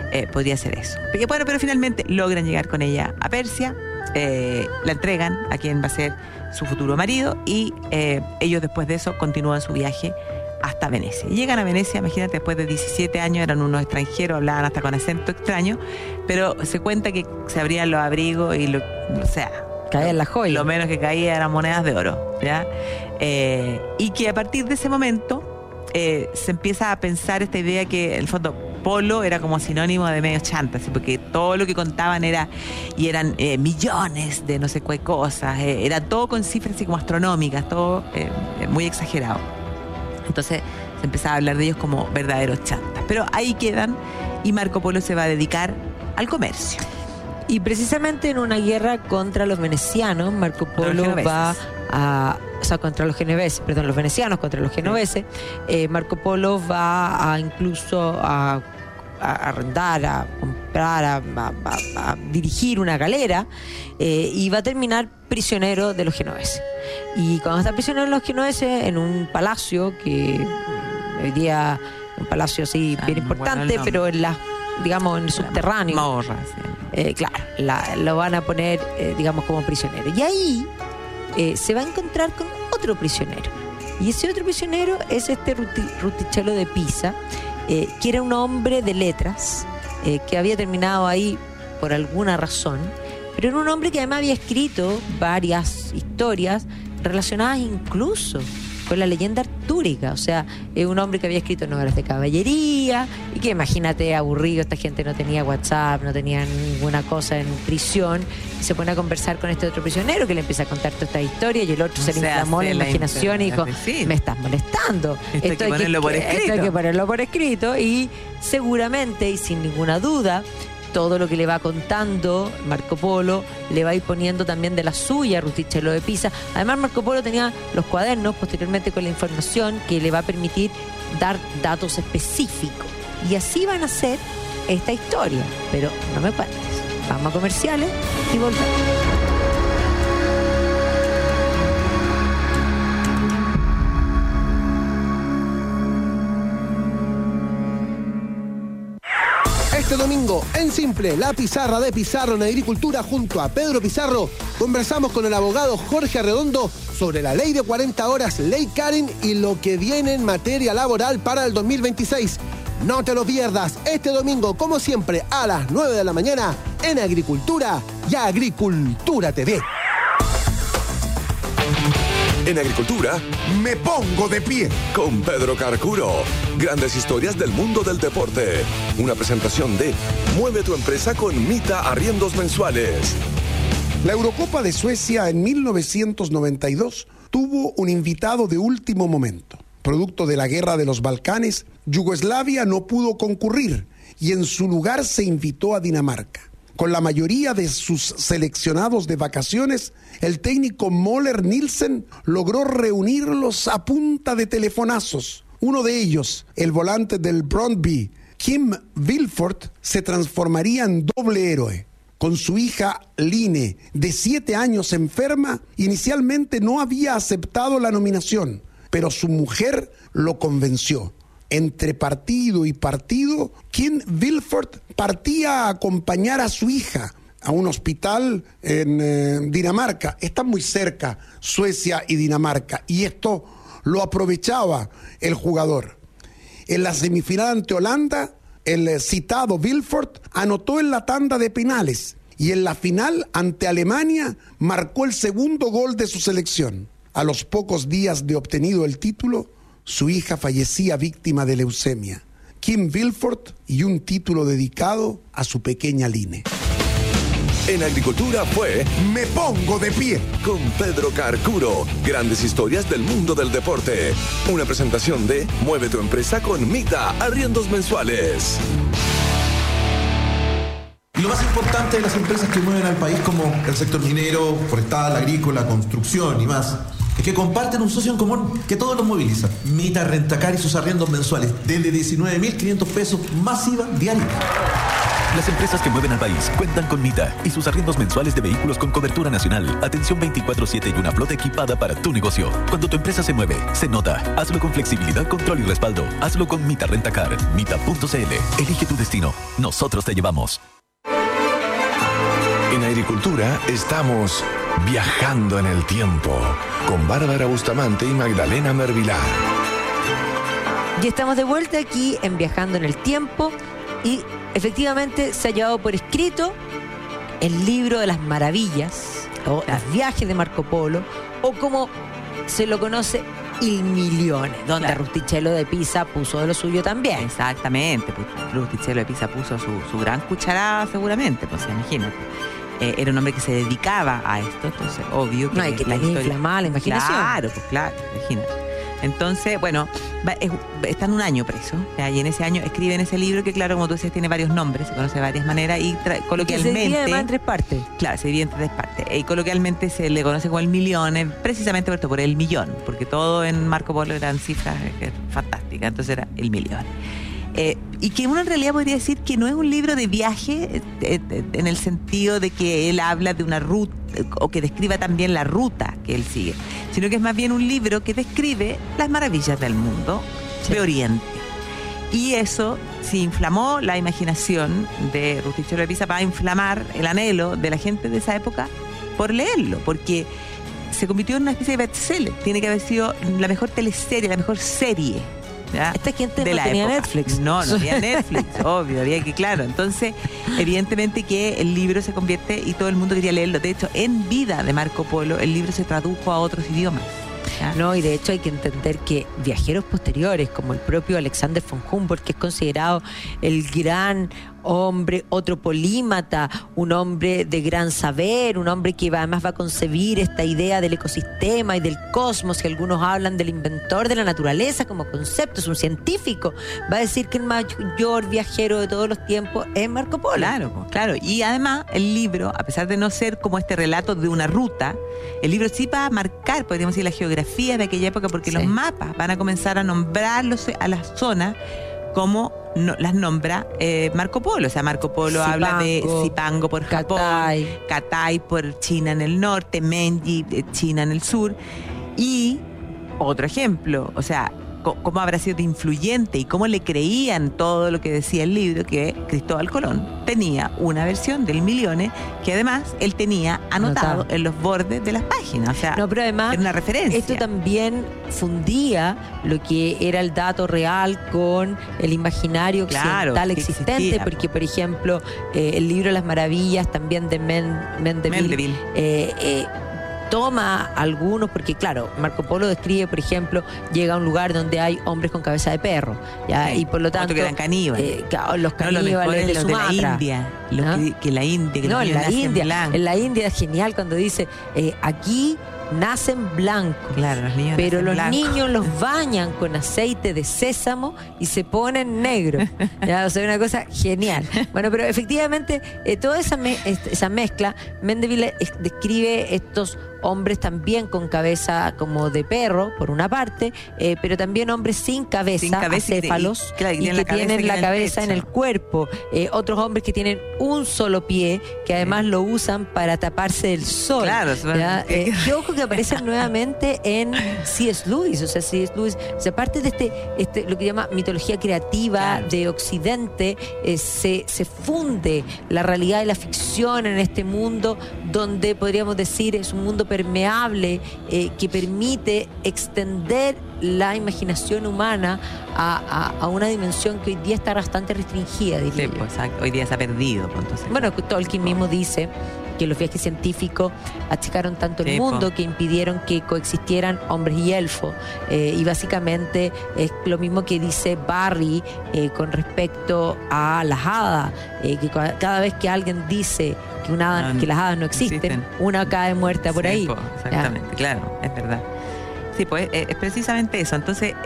S3: eso. Pero finalmente logran llegar con ella a Persia, la entregan a quien va a ser su futuro marido, y ellos después de eso continúan su viaje hasta Venecia. Y llegan a Venecia, imagínate, después de 17 años, eran unos extranjeros, hablaban hasta con acento extraño, pero se cuenta que se abrían los abrigos y
S2: caían las joyas.
S3: Lo menos que caía eran monedas de oro, ¿ya? Y que a partir de ese momento se empieza a pensar esta idea que, en el fondo, polo era como sinónimo de medio chanta, ¿sí? Porque todo lo que contaban eran millones de no sé qué cosas, era todo con cifras así como astronómicas, todo muy exagerado. Entonces se empezaba a hablar de ellos como verdaderos chantas. Pero ahí quedan, y Marco Polo se va a dedicar al comercio.
S2: Y precisamente en una guerra contra los venecianos, Marco Polo va a... O sea, contra los geneveses, perdón, los venecianos contra los genoveses. Marco Polo va a incluso a arrendar, a comprar, a dirigir una galera, y va a terminar prisionero de los genoveses. Y cuando está prisionero de los genoveses, en un palacio que hoy día, un palacio así bien importante, pero en digamos, en el subterráneo.
S3: Morra, sí.
S2: Claro, lo van a poner, digamos, como prisionero. Y ahí se va a encontrar con otro prisionero. Y ese otro prisionero es este Rustichello de Pisa, que era un hombre de letras, que había terminado ahí por alguna razón, pero era un hombre que además había escrito varias historias relacionadas incluso con la leyenda artúrica. O sea, es un hombre que había escrito novelas de caballería, y que, imagínate, aburrido, esta gente no tenía WhatsApp, no tenía ninguna cosa en prisión, y se pone a conversar con este otro prisionero que le empieza a contar toda esta historia, y el otro se le inflamó la imaginación y dijo, me estás molestando,
S3: esto hay que ponerlo por escrito.
S2: Esto hay que ponerlo por escrito. Y seguramente, y sin ninguna duda, todo lo que le va contando Marco Polo le va a ir poniendo también de la suya Rustichello de Pisa. Además, Marco Polo tenía los cuadernos posteriormente con la información que le va a permitir dar datos específicos. Y así van a hacer esta historia. Pero no me cuentes. Vamos a comerciales y volvemos.
S9: Este domingo, en Simple, la pizarra de Pizarro en Agricultura, junto a Pedro Pizarro, conversamos con el abogado Jorge Arredondo sobre la ley de 40 horas, ley Karen, y lo que viene en materia laboral para el 2026. No te lo pierdas este domingo, como siempre, a las 9 de la mañana, en Agricultura y Agricultura TV.
S1: En Agricultura,
S10: me pongo de pie
S1: con Pedro Carcuro. Grandes historias del mundo del deporte. Una presentación de Mueve tu empresa con Mita Arriendos Mensuales.
S10: La Eurocopa de Suecia en 1992 tuvo un invitado de último momento. Producto de la guerra de los Balcanes, Yugoslavia no pudo concurrir y en su lugar se invitó a Dinamarca. Con la mayoría de sus seleccionados de vacaciones, el técnico Møller Nielsen logró reunirlos a punta de telefonazos. Uno de ellos, el volante del Brøndby, Kim Vilfort, se transformaría en doble héroe. Con su hija Line, de 7 años enferma, inicialmente no había aceptado la nominación, pero su mujer lo convenció. Entre partido y partido, Kim Vilfort partía a acompañar a su hija a un hospital en Dinamarca. Están muy cerca Suecia y Dinamarca, y esto lo aprovechaba el jugador. En la semifinal ante Holanda, el citado Vilfort anotó en la tanda de penales, y en la final ante Alemania marcó el segundo gol de su selección. A los pocos días de obtenido el título, su hija fallecía víctima de leucemia. Kim Vilfort y un título dedicado a su pequeña Line.
S1: En Agricultura fue
S10: Me Pongo de Pie
S1: con Pedro Carcuro. Grandes historias del mundo del deporte. Una presentación de Mueve tu empresa con Mita Arriendos Mensuales.
S11: Y lo más importante de las empresas que mueven al país, como el sector minero, forestal, agrícola, construcción y más, es que comparten un socio en común que todos los moviliza. Mita Rentacar y sus arriendos mensuales, desde 19.500 pesos, masiva diaria.
S12: Las empresas que mueven al país cuentan con Mita y sus arriendos mensuales de vehículos con cobertura nacional, atención 24/7 y una flota equipada para tu negocio. Cuando tu empresa se mueve, se nota. Hazlo con flexibilidad, control y respaldo. Hazlo con Mita Rentacar. Mita.cl. Elige tu destino. Nosotros te llevamos.
S1: En Agricultura estamos viajando en el tiempo con Bárbara Bustamante y Magdalena Mervilar.
S2: Y estamos de vuelta aquí en Viajando en el Tiempo y efectivamente se ha llevado por escrito el libro de las maravillas o los viajes de Marco Polo, o como se lo conoce, Il Milione, donde Rustichello de Pisa puso de lo suyo también.
S3: Exactamente, pues Rustichello de Pisa puso su gran cucharada seguramente, pues imagínate. Era un hombre que se dedicaba a esto, entonces obvio que...
S2: No, hay que tener inflamada la imaginación.
S3: Claro, pues claro, imagínate. Entonces, bueno, está en un año preso, y en ese año escribe en ese libro que, claro, como tú dices, tiene varios nombres, se conoce de varias maneras, y coloquialmente...
S2: se divide además en 3 partes.
S3: Claro, se divide en 3 partes. Y coloquialmente se le conoce como el Milione, precisamente por el millón, porque todo en Marco Polo eran cifras fantásticas, entonces era el Milione. Y que uno en realidad podría decir que no es un libro de viaje en el sentido de que él habla de una ruta o que describa también la ruta que él sigue, sino que es más bien un libro que describe las maravillas del mundo de Oriente. Y eso se inflamó la imaginación de Rustichello de Pisa para inflamar el anhelo de la gente de esa época por leerlo, porque se convirtió en una especie de bestseller. Tiene que haber sido la mejor teleserie, la mejor serie. ¿Ya?
S2: Esta gente
S3: de
S2: no tenía
S3: época.
S2: Netflix.
S3: No había Netflix, obvio, había que, claro. Entonces, evidentemente que el libro se convierte y todo el mundo quería leerlo. De hecho, en vida de Marco Polo, el libro se tradujo a otros idiomas. ¿Ya?
S2: No, y de hecho hay que entender que viajeros posteriores, como el propio Alexander von Humboldt, que es considerado el gran hombre, otro polímata, un hombre de gran saber, un hombre que además va a concebir esta idea del ecosistema y del cosmos, que algunos hablan del inventor de la naturaleza como concepto, es un científico, va a decir que el mayor viajero de todos los tiempos es Marco Polo.
S3: Claro, claro. Y además el libro, a pesar de no ser como este relato de una ruta, el libro sí va a marcar, podríamos decir, la geografía de aquella época, porque los mapas van a comenzar a nombrarlos a las zonas como las nombra Marco Polo. O sea, Marco Polo habla de Zipango por Japón, Catay por China en el norte, Menji, China en el sur. Y otro ejemplo, o sea, cómo habrá sido influyente y cómo le creían todo lo que decía el libro, que Cristóbal Colón tenía una versión del Milione que además él tenía anotado en los bordes de las páginas. O sea,
S2: no, pero además,
S3: era una referencia.
S2: Esto también fundía lo que era el dato real con el imaginario occidental existente, porque, por ejemplo, el libro Las Maravillas, también de Mendeville. Toma algunos, porque claro, Marco Polo describe, por ejemplo, llega a un lugar donde hay hombres con cabeza de perro, ¿ya? Y por lo tanto
S3: que eran caníbales,
S2: los caníbales de Sumatra,
S3: de la India, que la India, que
S2: en la India es genial cuando dice aquí nacen blancos,
S3: claro,
S2: pero los
S3: blancos.
S2: niños los bañan con aceite de sésamo y se ponen negros. ¿Ya? O sea, una cosa genial. Bueno, pero efectivamente toda esa mezcla, Mendeville describe estos hombres también con cabeza como de perro, por una parte, pero también hombres sin cabeza acéfalos, y que tienen la cabeza en el cuerpo. Otros hombres que tienen un solo pie, que además lo usan para taparse del sol.
S3: Claro,
S2: que ojo que aparecen nuevamente en C.S. Lewis. O sea, C.S. Lewis, o sea, parte de lo que llama mitología creativa de Occidente, se funde la realidad y la ficción en este mundo donde podríamos decir es un mundo permeable que permite extender la imaginación humana a una dimensión que hoy día está bastante restringida, diría yo.
S3: Pues, exacto. Hoy día se ha perdido. Entonces.
S2: Bueno, Tolkien mismo dice que los viajes científicos achicaron tanto el mundo que impidieron que coexistieran hombres y elfos. Y básicamente es lo mismo que dice Barry con respecto a las hadas, que cada vez que alguien dice que las hadas no existen, una cae muerta por ahí.
S3: Exactamente, claro, es verdad. Sí, pues es precisamente eso. Entonces,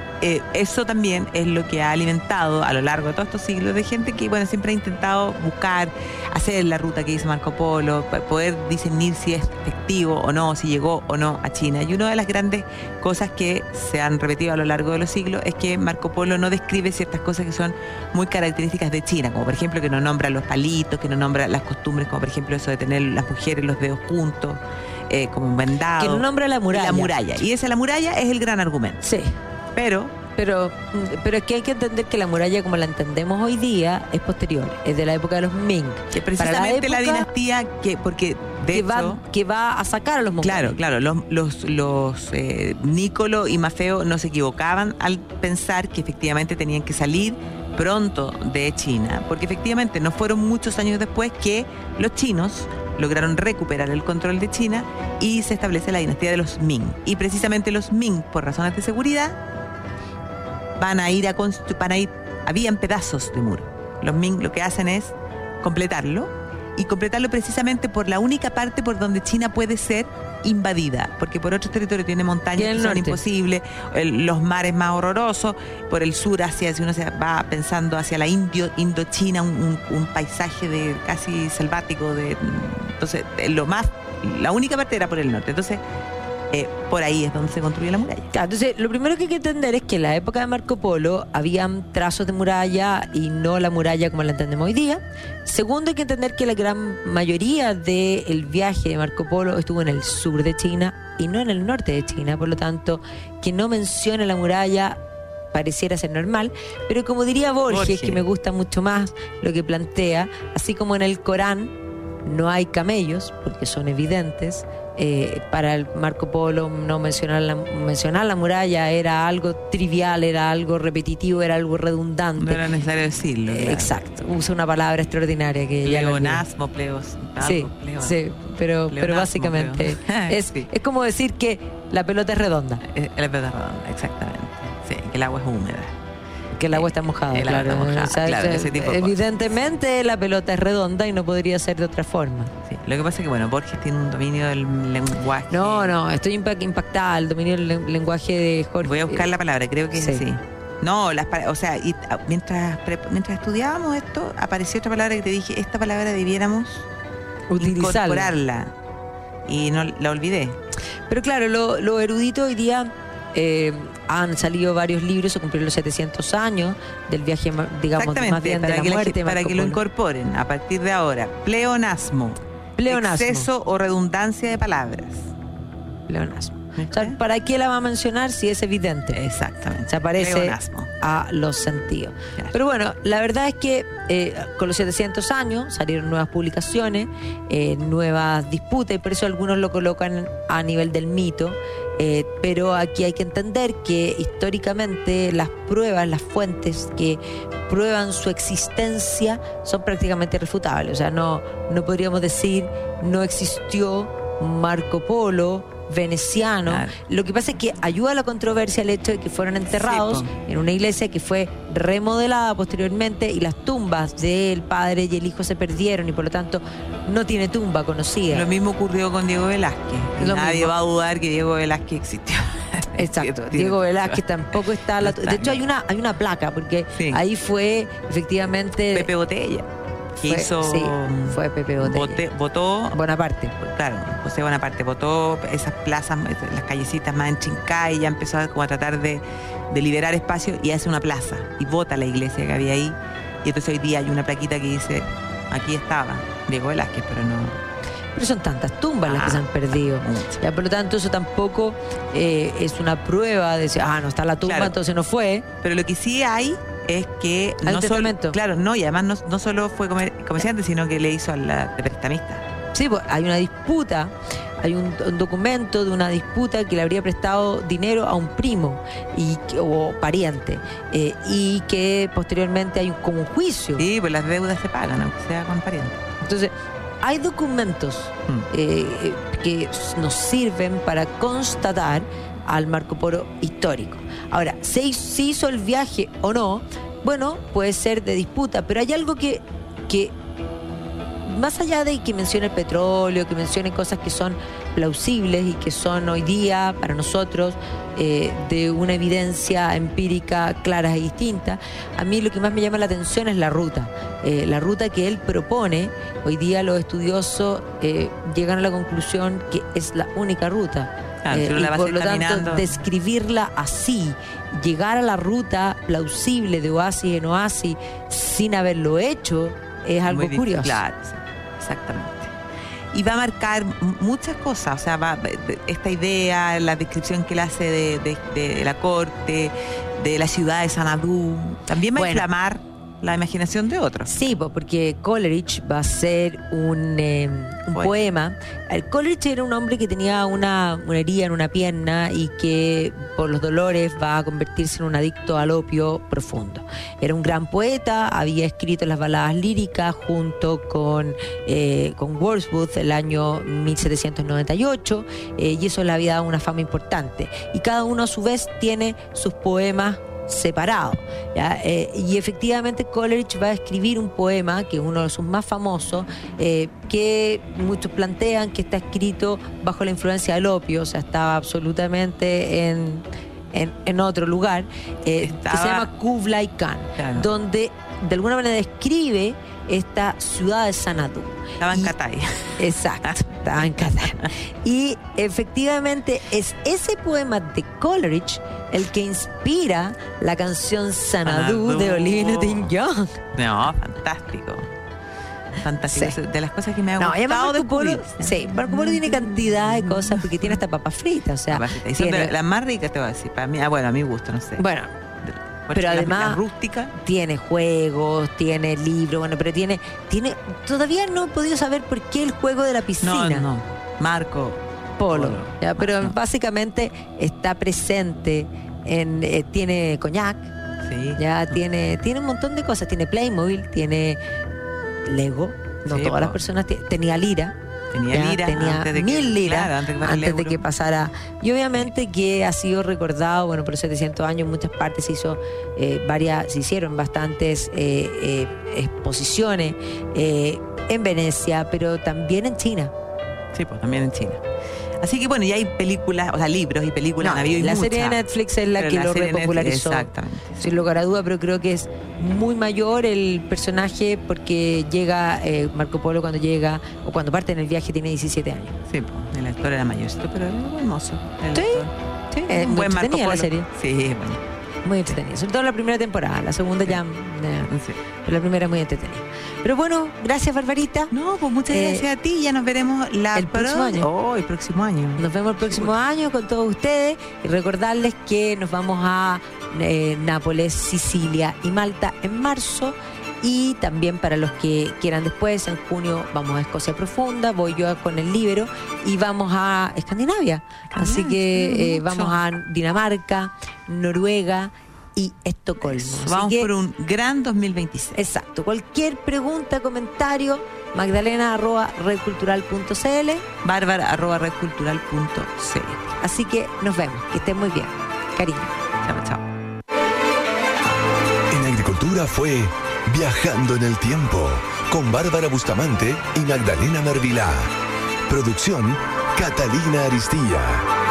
S3: eso también es lo que ha alimentado a lo largo de todos estos siglos de gente que, bueno, siempre ha intentado buscar, hacer la ruta que hizo Marco Polo, poder discernir si es efectivo o no, si llegó o no a China. Y una de las grandes cosas que se han repetido a lo largo de los siglos es que Marco Polo no describe ciertas cosas que son muy características de China, como por ejemplo que no nombra los palitos, que no nombra las costumbres, como por ejemplo eso de tener las mujeres los dedos juntos, como un vendado.
S2: Que no nombra la muralla.
S3: La muralla. Y la muralla es el gran argumento.
S2: Sí.
S3: Pero
S2: Pero es que hay que entender que la muralla como la entendemos hoy día es posterior, es de la época de los Ming.
S3: Que precisamente la dinastía que
S2: va a sacar a los mongoles.
S3: Claro, los Nicolo y Mafeo no se equivocaban al pensar que efectivamente tenían que salir pronto de China, porque efectivamente no fueron muchos años después que los chinos lograron recuperar el control de China y se establece la dinastía de los Ming. Y precisamente los Ming, por razones de seguridad, habían pedazos de muro. Los Ming lo que hacen es completarlo precisamente por la única parte por donde China puede ser invadida, porque por otros territorios tiene montañas que son imposibles, los mares más horrorosos, por el sur si uno se va pensando hacia la Indochina, un paisaje de casi selvático, entonces la única parte era por el norte, entonces por ahí es donde se construye la muralla.
S2: Claro, entonces lo primero que hay que entender es que en la época de Marco Polo habían trazos de muralla y no la muralla como la entendemos hoy día. Segundo, hay que entender que la gran mayoría del viaje de Marco Polo estuvo en el sur de China y no en el norte de China, por lo tanto, que no mencione la muralla pareciera ser normal, pero como diría Borges, que me gusta mucho más lo que plantea, así como en el Corán no hay camellos, porque son evidentes, para el Marco Polo no mencionar la muralla era algo trivial, era algo repetitivo, era algo redundante.
S3: No era necesario decirlo.
S2: Exacto, usa una palabra extraordinaria que
S3: pleonasmo,
S2: sí, pero básicamente es como decir que la pelota es redonda.
S3: La pelota es redonda, exactamente. Sí, que el agua es húmeda.
S2: Que el agua está mojada, claro.
S3: Ese tipo de
S2: evidentemente
S3: cosas.
S2: La pelota es redonda y no podría ser de otra forma.
S3: Sí. Lo que pasa es que, Borges tiene un dominio del lenguaje.
S2: No, estoy impactada. El dominio del lenguaje de Jorge.
S3: Voy a buscar la palabra, creo que es así. No, mientras estudiábamos esto, apareció otra palabra que te dije, esta palabra debiéramos incorporarla. Y no la olvidé.
S2: Pero claro, lo erudito hoy día... han salido varios libros, se cumplieron los 700 años del viaje, digamos, más bien de la muerte.
S3: Para que lo incorporen a partir de ahora. Pleonasmo. Exceso o redundancia de palabras.
S2: Pleonasmo. O sea, ¿para qué la va a mencionar si es evidente?
S3: Exactamente.
S2: Se aparece
S3: Pleonasmo.
S2: A los sentidos.
S3: Claro.
S2: Pero bueno, la verdad es que con los 700 años salieron nuevas publicaciones, nuevas disputas, y por eso algunos lo colocan a nivel del mito. Pero aquí hay que entender que históricamente las pruebas, las fuentes que prueban su existencia son prácticamente irrefutables. O sea, no podríamos decir no existió Marco Polo veneciano. Claro. Lo que pasa es que ayuda a la controversia el hecho de que fueron enterrados en una iglesia que fue remodelada posteriormente y las tumbas del padre y el hijo se perdieron y por lo tanto no tiene tumba conocida.
S3: Lo mismo ocurrió con Diego Velázquez. Nadie va a dudar que Diego Velázquez existió.
S2: Exacto. Diego Velázquez tampoco está. De hecho hay una placa porque ahí fue efectivamente
S3: Pepe Botella.
S2: Fue Pepe Botella.
S3: Votó
S2: Bonaparte.
S3: Claro, José Bonaparte votó esas plazas, las callecitas más enchincadas y ya empezó a tratar de liberar espacio y hace una plaza y vota la iglesia que había ahí. Y entonces hoy día hay una plaquita que dice, aquí estaba Diego Velázquez, pero no...
S2: Pero son tantas tumbas las que se han perdido. Ya, por lo tanto, eso tampoco es una prueba de decir, no está la tumba, entonces no fue.
S3: Pero lo que sí hay es que y además no solo fue comerciante, sino que le hizo a la prestamista.
S2: Sí, pues hay una disputa, hay un documento de una disputa que le habría prestado dinero a un primo o pariente y que posteriormente hay como un juicio.
S3: Sí, pues las deudas se pagan, aunque sea con pariente.
S2: Entonces, hay documentos que nos sirven para constatar al Marco Polo histórico. Ahora, si hizo el viaje o no, bueno, puede ser de disputa, pero hay algo que más allá de que mencione el petróleo, que mencione cosas que son plausibles y que son hoy día para nosotros de una evidencia empírica clara y distinta, a mí lo que más me llama la atención es la ruta que él propone. Hoy día los estudiosos llegan a la conclusión que es la única ruta. Y por lo tanto, describirla así, llegar a la ruta plausible de oasis en oasis sin haberlo hecho, es algo muy curioso.
S3: Claro, exactamente. Y va a marcar muchas cosas, o sea, esta idea, la descripción que él hace de la corte, de la ciudad de Xanadu, también va a inflamar la imaginación de otros.
S2: Sí, porque Coleridge va a ser un poema. Coleridge era un hombre que tenía una herida en una pierna y que por los dolores va a convertirse en un adicto al opio profundo. Era un gran poeta, había escrito las baladas líricas junto con Wordsworth el año 1798 y eso le había dado una fama importante. Y cada uno a su vez tiene sus poemas separado, ¿ya? Y efectivamente Coleridge va a escribir un poema que es uno de sus más famosos, que muchos plantean que está escrito bajo la influencia del opio, o sea, estaba absolutamente en otro lugar, que se llama Kublai Khan, claro, donde de alguna manera describe esta ciudad de Xanadu.
S3: Estaba en Catay.
S2: Exacto, estaba en Catay. Y efectivamente es ese poema de Coleridge el que inspira la canción Xanadu de Olivia Newton-John.
S3: No, fantástico. Fantástico. Sí. De las cosas que me ha gustado descubrir.
S2: Sí, Marco Polo tiene cantidad de cosas porque tiene hasta papas fritas. O sea,
S3: y son de las más ricas, te voy a decir. Para mí, bueno, a mi gusto, no sé.
S2: Bueno, pero además
S3: rústica,
S2: tiene juegos, tiene libros, bueno, pero tiene todavía no he podido saber por qué el juego de la piscina.
S3: No. Marco
S2: Polo. ¿Ya? Pero básicamente está presente tiene coñac,
S3: sí,
S2: ya tiene un montón de cosas, tiene Playmobil, tiene Lego, no todas las personas tenía lira. Tenía 1000 liras, claro, antes de que pasara. Y obviamente que ha sido recordado, bueno, por 700 años en muchas partes se hicieron bastantes exposiciones en Venecia, pero también en China.
S3: Sí, pues también en China. Así que bueno, y hay películas, o sea, libros y películas.
S2: La serie de Netflix es la que lo repopularizó.
S3: Exactamente.
S2: Sin lugar a duda, pero creo que es muy mayor el personaje porque llega Marco Polo cuando llega, o cuando parte en el viaje tiene 17 años.
S3: Sí, el actor era mayor, pero era muy hermoso.
S2: Sí, es muy
S3: buen Marco Polo.
S2: La serie.
S3: Sí, bueno.
S2: Muy entretenida, sobre todo la primera temporada, la segunda sí. Pero la primera es muy entretenida. Pero bueno, gracias Barbarita.
S3: No, pues muchas gracias a ti, ya nos veremos el próximo año. El próximo año.
S2: Nos vemos el próximo año con todos ustedes y recordarles que nos vamos a Nápoles, Sicilia y Malta en marzo. Y también para los que quieran después, en junio vamos a Escocia Profunda, voy yo con el Líbero y vamos a Escandinavia. Así que vamos a Dinamarca, Noruega y Estocolmo.
S3: Vamos por un gran 2026.
S2: Exacto. Cualquier pregunta, comentario, Magdalena@redcultural.cl,
S3: Bárbara@redcultural.cl.
S2: Así que nos vemos. Que estén muy bien. Cariño.
S3: Chao.
S1: En Agricultura fue Viajando en el Tiempo con Bárbara Bustamante y Magdalena Mervilá. Producción Catalina Aristía.